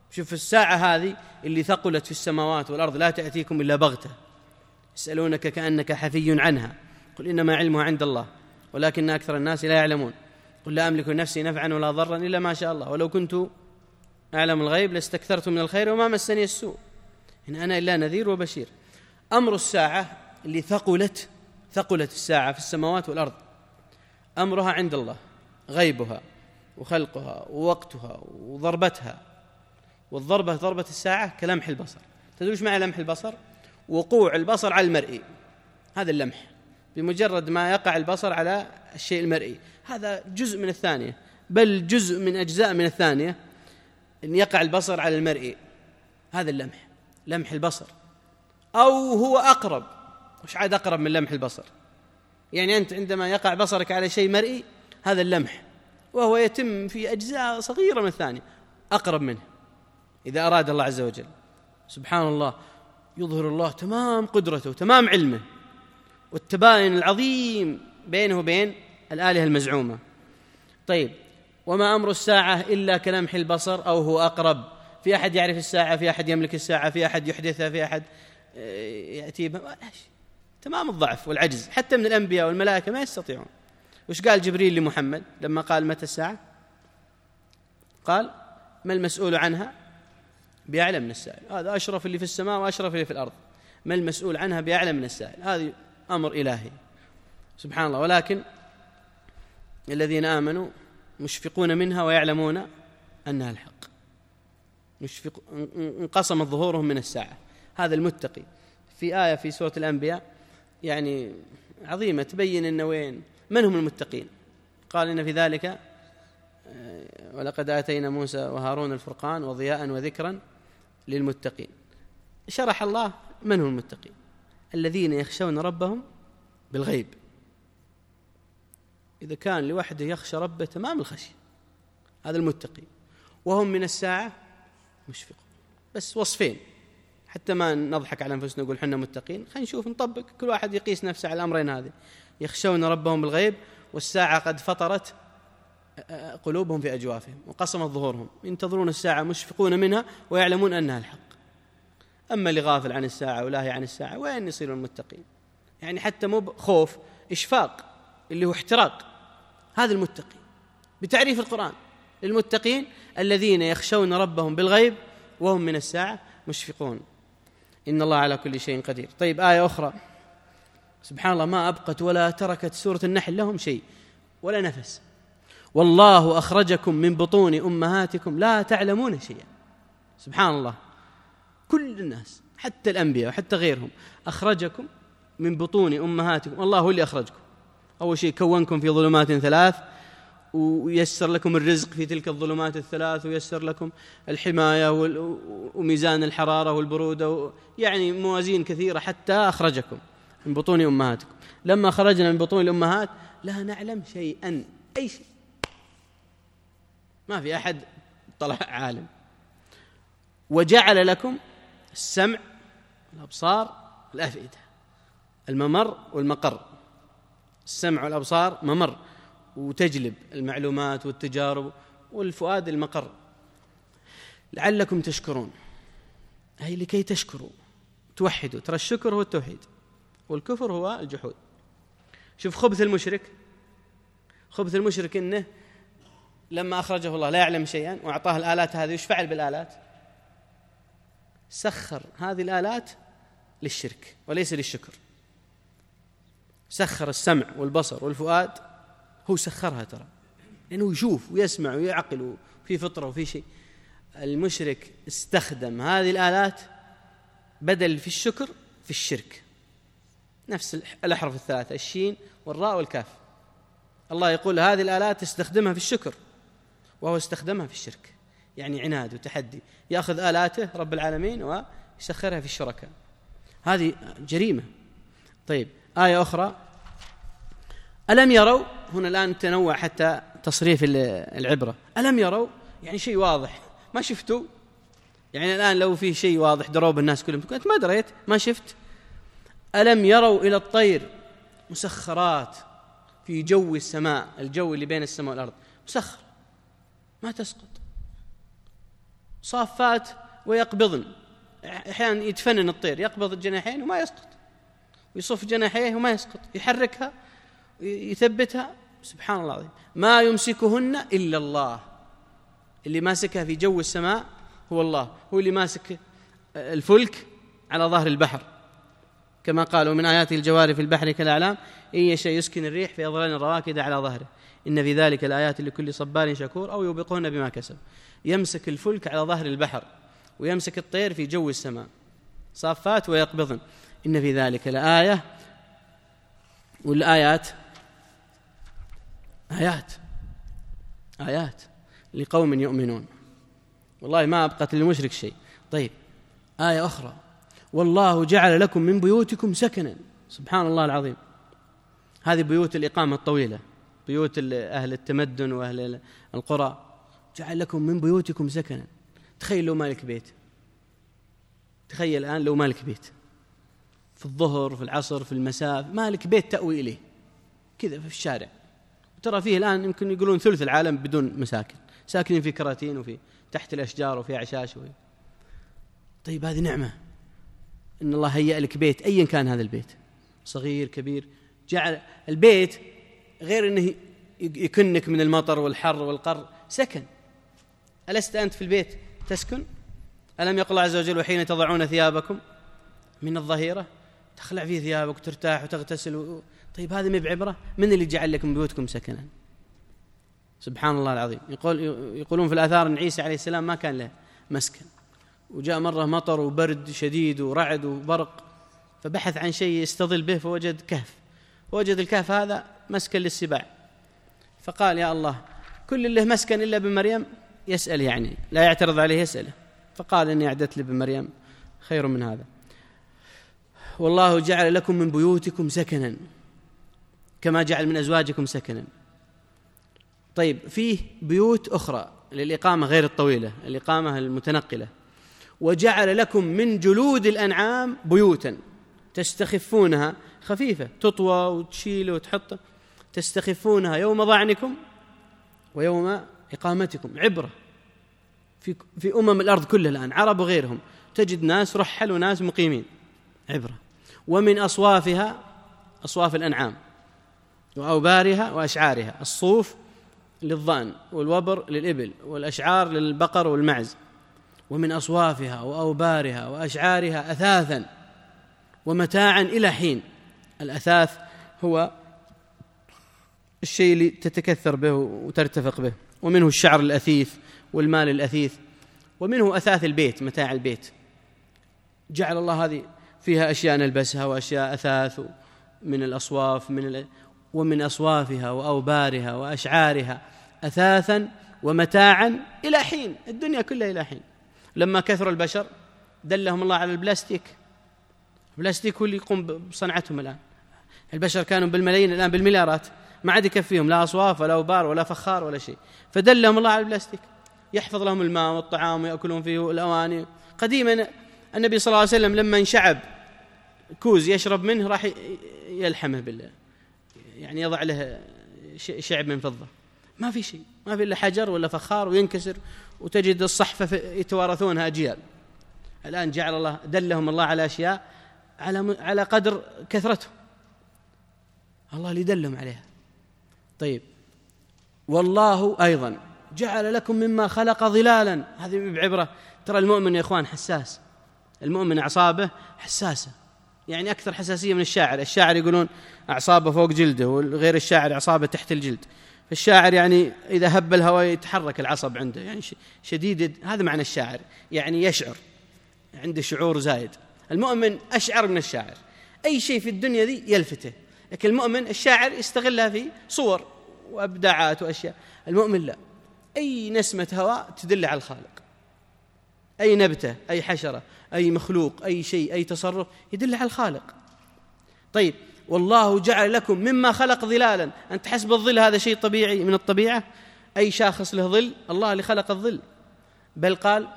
شوف الساعة هذه اللي ثقلت في السماوات والأرض لا تأتيكم إلا بغتة، يسألونك كأنك حفي عنها، قل إنما علمها عند الله ولكن أكثر الناس لا يعلمون، قل لا أملك لنفسي نفعا ولا ضرا إلا ما شاء الله ولو كنت أعلم الغيب لاستكثرت من الخير وما مسني السوء إن أنا إلا نذير وبشير. أمر الساعة اللي ثقلت الساعة في السماوات والأرض أمرها عند الله، غيبها وخلقها ووقتها وضربتها. والضربة ضربة الساعة كلمح البصر. تدري ايش معنى لمح البصر؟ وقوع البصر على المرئي، هذا اللمح، بمجرد ما يقع البصر على الشيء المرئي، هذا جزء من الثانية، بل جزء من أجزاء من الثانية، أن يقع البصر على المرئي، هذا اللمح، لمح البصر. أو هو أقرب، وش عاد أقرب من لمح البصر؟ يعني أنت عندما يقع بصرك على شيء مرئي هذا اللمح، وهو يتم في أجزاء صغيرة من الثانية، أقرب منه إذا أراد الله عز وجل. سبحان الله، يظهر الله تمام قدرته وتمام علمه والتباين العظيم بينه وبين الآلهة المزعومة. طيب، وما أمر الساعة إلا كلمح البصر أو هو أقرب. في أحد يعرف الساعة، في أحد يملك الساعة، في أحد يحدثها، في أحد يأتي بها، تمام الضعف والعجز، حتى من الأنبياء والملائكة ما يستطيعون. وش قال جبريل لمحمد لما قال متى الساعة؟ قال ما المسؤول عنها بأعلم من السائل. هذا أشرف اللي في السماء وأشرف اللي في الأرض، ما المسؤول عنها بأعلم من السائل، هذه أمر إلهي سبحان الله. ولكن الذين آمنوا مشفقون منها ويعلمون أنها الحق، انقسم ظهورهم من الساعة. هذا المتقي. في آية في سورة الأنبياء يعني عظيمة تبين إن وين من هم المتقين. قال إن في ذلك ولقد آتينا موسى وهارون الفرقان وضياء وذكرا للمتقين. شرح الله من هم المتقين: الذين يخشون ربهم بالغيب. إذا كان لوحده يخشى ربه تمام الخشية، هذا المتقي. وهم من الساعة مشفقون. بس وصفين حتى ما نضحك على أنفسنا نقول حنا متقين، خلينا نشوف نطبق، كل واحد يقيس نفسه على الأمرين هذه: يخشون ربهم بالغيب، والساعة قد فطرت قلوبهم في أجوافهم وقسمت ظهورهم، ينتظرون الساعة مشفقون منها ويعلمون أنها الحق. أما اللي غافل عن الساعة ولاهي عن الساعة وين يصيرون المتقين؟ يعني حتى مو خوف، إشفاق اللي هو احتراق. هذا المتقي بتعريف القرآن. للمتقين الذين يخشون ربهم بالغيب وهم من الساعة مشفقون، إن الله على كل شيء قدير. طيب، آية أخرى سبحان الله ما أبقت ولا تركت سورة النحل لهم شيء ولا نفس: والله أخرجكم من بطون أمهاتكم لا تعلمون شيئا. سبحان الله، كل الناس حتى الأنبياء وحتى غيرهم أخرجكم من بطون أمهاتكم. الله هو اللي أخرجكم. أول شيء كونكم في ظلمات ثلاث، ويسر لكم الرزق في تلك الظلمات الثلاث، ويسر لكم الحماية وميزان الحرارة والبرودة، يعني موازين كثيرة حتى أخرجكم من بطون أمهاتكم. لما خرجنا من بطون الأمهات لا نعلم شيئا، أي شيء، ما في أحد طلع عالم. وجعل لكم السمع والأبصار والأفئدة، الممر والمقر. السمع والأبصار ممر وتجلب المعلومات والتجارب، والفؤاد المقر. لعلكم تشكرون، أي لكي تشكروا توحدوا. ترى الشكر هو التوحيد والكفر هو الجحود. شوف خبث المشرك إنه لما أخرجه الله لا يعلم شيئا وأعطاه الآلات هذه، وش فعل بالآلات؟ سخر هذه الآلات للشرك وليس للشكر. سخر السمع والبصر والفؤاد، هو سخرها ترى، لأنه يشوف ويسمع ويعقل وفي فطرة وفي شيء. المشرك استخدم هذه الآلات بدل في الشكر في الشرك. نفس الأحرف الثلاثة، الشين والراء والكاف. الله يقول هذه الآلات استخدمها في الشكر، وهو استخدمها في الشرك، يعني عناد وتحدي. يأخذ آلاته رب العالمين ويسخرها في الشركاء، هذه جريمة. طيب، آية أخرى: ألم يروا. هنا الآن تنوع حتى تصريف العبرة. ألم يروا يعني شيء واضح، ما شفتوا. يعني الآن لو في شيء واضح دروب الناس كلهم، أنت ما دريت ما شفت. ألم يروا إلى الطير مسخرات في جو السماء، الجو اللي بين السماء والأرض مسخر ما تسقط. صافات ويقبضن، أحيانا يتفنن الطير، يقبض الجناحين وما يسقط، ويصف جناحيه وما يسقط، يحركها يثبتها، سبحان الله العظيم. ما يمسكهن إلا الله، اللي ماسكها في جو السماء هو الله، هو اللي ماسك الفلك على ظهر البحر، كما قالوا من آياته الجوار في البحر كالأعلام إن يشاء يسكن الريح فيظللن الرواكد على ظهره إن في ذلك الآيات لكل صبار شكور أو يوبقون بما كسب. يمسك الفلك على ظهر البحر ويمسك الطير في جو السماء، صافات ويقبضن، إن في ذلك لآية. والآيات آيات لقوم يؤمنون، والله ما أبقت للمشرك شيء. طيب آية أخرى، والله جعل لكم من بيوتكم سكنا، سبحان الله العظيم. هذه بيوت الإقامة الطويلة، بيوت أهل التمدن وأهل القرى، جعل لكم من بيوتكم سكنا. تخيل لو مالك بيت، تخيل الآن لو مالك بيت في الظهر في العصر في المساء، مالك بيت تأوي إليه كذا في الشارع، ترى فيه الآن يمكن يقولون ثلث العالم بدون مساكن، ساكنين في كراتين وفي تحت الأشجار وفي أعشاش طيب هذه نعمة، إن الله هيأ لك بيت أيا كان هذا البيت، صغير كبير. جعل البيت غير أنه يكنك من المطر والحر والقر، سكن. ألست أنت في البيت تسكن؟ ألم يقل عز وجل وحين تضعون ثيابكم من الظهيرة، تخلع فيه ثيابك وترتاح وتغتسل طيب هذا ما بعبرة؟ من اللي جعل لكم بيوتكم سكنا؟ سبحان الله العظيم. يقولون في الآثار أن عيسى عليه السلام ما كان له مسكن، وجاء مرة مطر وبرد شديد ورعد وبرق، فبحث عن شيء يستظل به فوجد كهف، وجد الكهف هذا مسكن للسباع، فقال يا الله كل اللي مسكن إلا بمريم يسأل، يعني لا يعترض عليه يسأله، فقال إني أعددت لي بمريم خير من هذا. والله جعل لكم من بيوتكم سكنا كما جعل من أزواجكم سكنا. طيب فيه بيوت أخرى للإقامة غير الطويلة، الإقامة المتنقلة. وجعل لكم من جلود الأنعام بيوتا تستخفونها، خفيفة تطوى وتشيل وتحط، تستخفونها يوم ضعنكم ويوم إقامتكم. عبرة في الأرض كلها الآن، عرب وغيرهم، تجد ناس رحل وناس مقيمين، عبرة. ومن أصوافها، أصواف الأنعام، وأوبارها وأشعارها، الصوف للضأن والوبر للإبل والأشعار للبقر والمعز. ومن أصوافها وأوبارها وأشعارها أثاثا ومتاعا إلى حين. الأثاث هو الشيء اللي تتكثر به وترتفق به، ومنه الشعر الأثيث والمال الأثيث، ومنه أثاث البيت، متاع البيت. جعل الله هذه فيها أشياء نلبسها وأشياء أثاث من الأصواف، ومن أصوافها وأوبارها وأشعارها أثاثا ومتاعا إلى حين. الدنيا كلها إلى حين. لما كثر البشر دلهم الله على البلاستيك، البلاستيك هو اللي يقوم بصنعتهم الآن. البشر كانوا بالملايين، الآن بالمليارات، ما عاد يكفيهم لا أصواف ولا أوبار ولا فخار ولا شيء، فدلهم الله على البلاستيك يحفظ لهم الماء والطعام ويأكلون فيه الأواني. قديما النبي صلى الله عليه وسلم لما انشعب كوز يشرب منه راح يلحمه بالله، يعني يضع له شعب من فضة، ما في شيء، ما في إلا حجر ولا فخار وينكسر، وتجد الصحفة يتوارثونها أجيال. الآن جعل الله دلهم الله على أشياء على قدر كثرته، الله اللي دلهم عليها. طيب والله أيضا جعل لكم مما خلق ظلالا. هذه بعبرة. ترى المؤمن يا إخوان حساس، المؤمن أعصابه حساسة، يعني أكثر حساسية من الشاعر. الشاعر يقولون أعصابه فوق جلده، وغير الشاعر أعصابه تحت الجلد. فالشاعر يعني إذا هب الهواء يتحرك العصب عنده، يعني شديد. هذا معنى الشاعر، يعني يشعر، عنده شعور زايد. المؤمن أشعر من الشاعر، أي شيء في الدنيا دي يلفته، لكن المؤمن الشاعر يستغلها في صور وأبداعات وأشياء. المؤمن لا، أي نسمة هواء تدل على الخالق، أي نبتة، أي حشرة، أي مخلوق، أي شيء، أي تصرف يدل على الخالق. طيب والله جعل لكم مما خلق ظلالا. أنت حسب الظل هذا شيء طبيعي من الطبيعة، أي شاخص له ظل، الله اللي خلق الظل، بل قال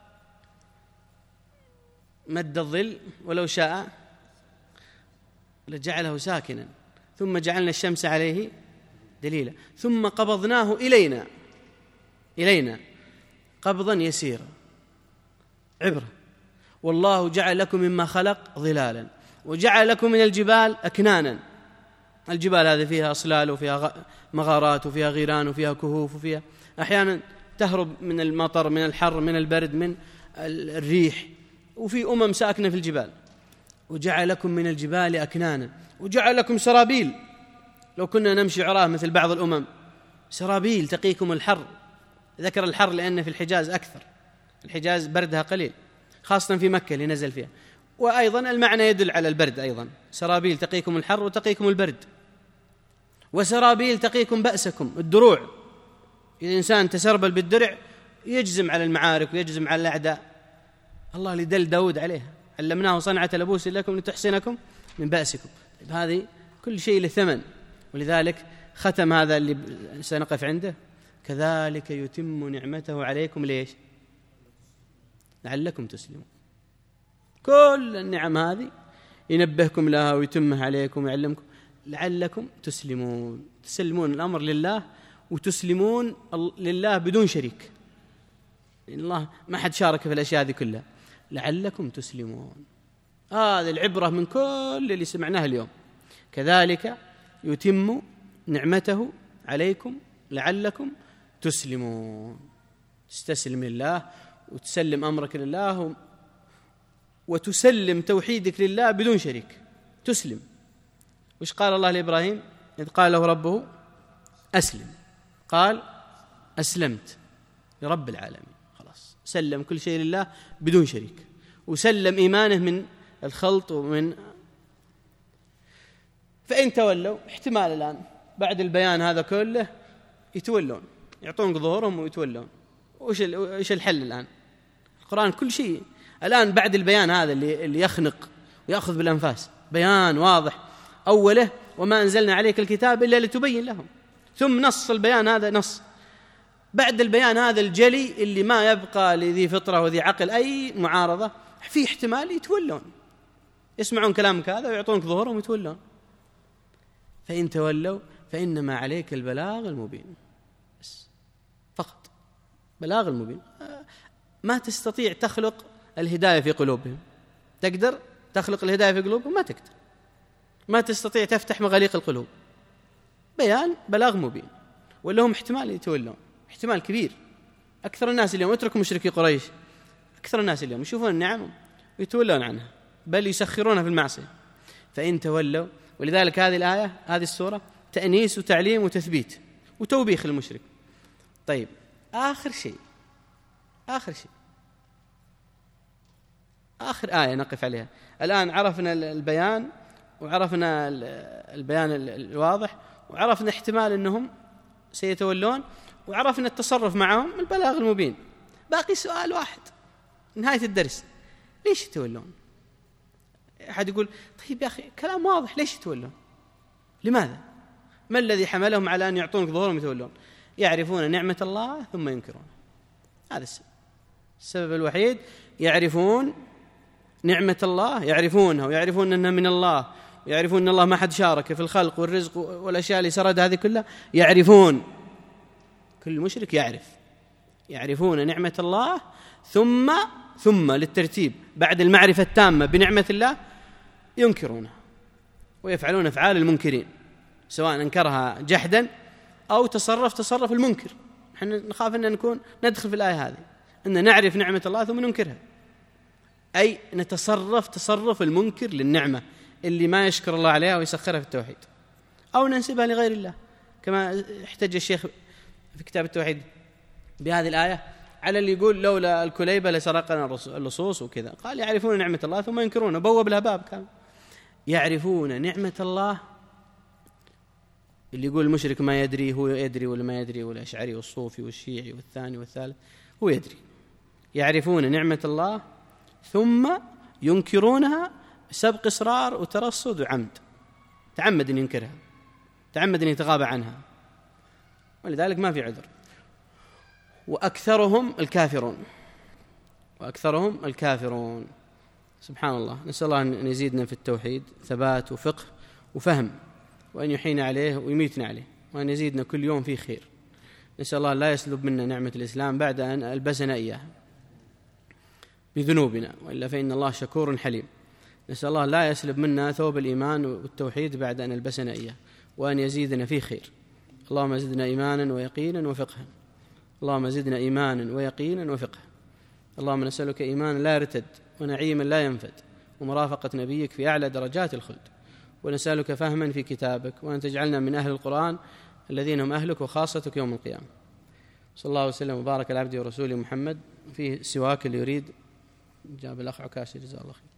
مد الظل ولو شاء لجعله ساكنا ثم جعلنا الشمس عليه دليلا ثم قبضناه إلينا قبضا يسيرا. عبرة. والله جعل لكم مما خلق ظلالا وجعل لكم من الجبال أكنانا. الجبال هذه فيها أصلال وفيها مغارات وفيها غيران وفيها كهوف وفيها أحيانا تهرب من المطر، من الحر، من البرد، من الريح، وفي ساكنة في الجبال. وجعل لكم من الجبال أكنانا وجعل لكم سرابيل. لو كنا نمشي عراه مثل بعض الأمم، سرابيل تقيكم الحر. ذكر الحر لأن في الحجاز أكثر، الحجاز بردها قليل خاصة في مكة اللي نزل فيها، وأيضا المعنى يدل على البرد أيضا. سرابيل تقيكم الحر وتقيكم البرد، وسرابيل تقيكم بأسكم الدروع. إذا الإنسان تسربل بالدرع يجزم على المعارك ويجزم على الأعداء. الله اللي دل داود عليها، علمناه صنعة لبوس لكم لتحصنكم من بأسكم. هذه كل شيء له ثمن، ولذلك ختم هذا اللي سنقف عنده: كذلك يتم نعمته عليكم. ليش؟ لعلكم تسلمون. كل النعم هذه ينبهكم لها ويتمها عليكم ويعلمكم لعلكم تسلمون، تسلمون الأمر لله وتسلمون لله بدون شريك، لأن الله ما حد شارك في الأشياء هذه كلها. لعلكم تسلمون، هذه العبرة من كل اللي سمعناه اليوم. كذلك يتم نعمته عليكم لعلكم تسلمون، تستسلم لله وتسلم أمرك لله وتسلم توحيدك لله بدون شريك، تسلم. وش قال الله لإبراهيم إذ قال له ربه أسلم؟ قال أسلمت لرب العالمين. خلاص سلم كل شيء لله بدون شريك، وسلم إيمانه من الخلط ومن. فإن تولوا، احتمال الآن بعد البيان هذا كله يتولون، يعطونك ظهورهم ويتولون. وإيش الحل الآن؟ القرآن كل شيء الآن بعد البيان هذا اللي يخنق ويأخذ بالأنفاس، بيان واضح أوله: وما أنزلنا عليك الكتاب إلا لتبين لهم. ثم نص البيان هذا نص. بعد البيان هذا الجلي اللي ما يبقى لذي فطرة وذي عقل أي معارضة، في احتمال يتولون، يسمعون كلامك هذا ويعطونك ظهورهم ويتولون. فإن تولوا فإنما عليك البلاغ المبين، بس فقط بلاغ المبين. ما تستطيع تخلق الهداية في قلوبهم. تقدر تخلق الهداية في قلوبهم؟ ما تقدر. ما تستطيع تفتح مغاليق القلوب. بيان بلاغ مبين. ولهم احتمال يتولون، احتمال كبير. أكثر الناس اليوم، اتركوا مشركي قريش، أكثر الناس اليوم يشوفون النعم ويتولون عنها، بل يسخرونها في المعصية. فإن تولوا، ولذلك هذه الآية، هذه السورة تأنيس وتعليم وتثبيت وتوبيخ المشرك. طيب آخر شيء، آخر آية نقف عليها الآن. عرفنا البيان، وعرفنا البيان الواضح، وعرفنا احتمال أنهم سيتولون، وعرفنا التصرف معهم، البلاغ المبين. باقي سؤال واحد نهاية الدرس: ليش يتولون؟ أحد يقول: طيب يا أخي كلام واضح، ليش يتولون؟ لماذا؟ ما الذي حملهم على أن يعطونك ظهورهم يتولون؟ يعرفون نعمة الله ثم ينكرون. هذا السبب الوحيد. يعرفون نعمة الله، يعرفونها ويعرفون أنها من الله، ويعرفون أن الله ما حد شارك في الخلق والرزق والأشياء اللي سرد هذه كلها. يعرفون، كل مشرك يعرفون نعمة الله، ثم للترتيب بعد المعرفة التامة بنعمة الله ينكرونها ويفعلون أفعال المنكرين، سواء أنكرها جحدا أو تصرف المنكر. نحن نخاف أن ندخل في الآية هذه، أن نعرف نعمة الله ثم ننكرها، أي تصرف المنكر للنعمة اللي ما يشكر الله عليها ويسخرها في التوحيد، أو ننسبها لغير الله، كما احتج الشيخ في كتاب التوحيد بهذه الآية على اللي يقول لولا الكليبة لسرقنا اللصوص وكذا. قال يعرفون نعمة الله ثم ينكرون، بوب لها باب كامل. يعرفون نعمة الله. اللي يقول المشرك ما يدري، هو يدري ولا ما يدري، والأشعري والصوفي والشيعي والثاني والثالث، هو يدري. يعرفون نعمة الله ثم ينكرونها بسبق إصرار وترصد وعمد، تعمد أن ينكرها، تعمد أن يتغاضى عنها، ولذلك ما في عذر. وأكثرهم الكافرون. سبحان الله. نسأل الله أن يزيدنا في التوحيد ثبات وفقه وفهم، وأن يحيينا عليه ويميتنا عليه، وأن يزيدنا كل يوم فيه خير. نسأل الله لا يسلب منا نعمة الإسلام بعد أن ألبسنا إياها. بذنوبنا، وإلا فإن الله شكور حليم. نسأل الله لا يسلب منا ثوب الإيمان والتوحيد بعد أن ألبسنا إياه، وأن يزيدنا فيه خير. اللهم زدنا إيمانا ويقينا وفقها، اللهم زدنا إيمانا ويقينا وفقها. اللهم نسألك إيمانا لا يرتد، ونعيما لا ينفد، ومرافقة نبيك في أعلى درجات الخلد. ونسألك فهما في كتابك، وأن تجعلنا من أهل القرآن الذين هم أهلك وخاصتك يوم القيامة. صلى الله وسلم وبارك على عبده ورسوله محمد. فيه سواك اللي يريد، جاب الأخ عكاشي جزاه الله خير.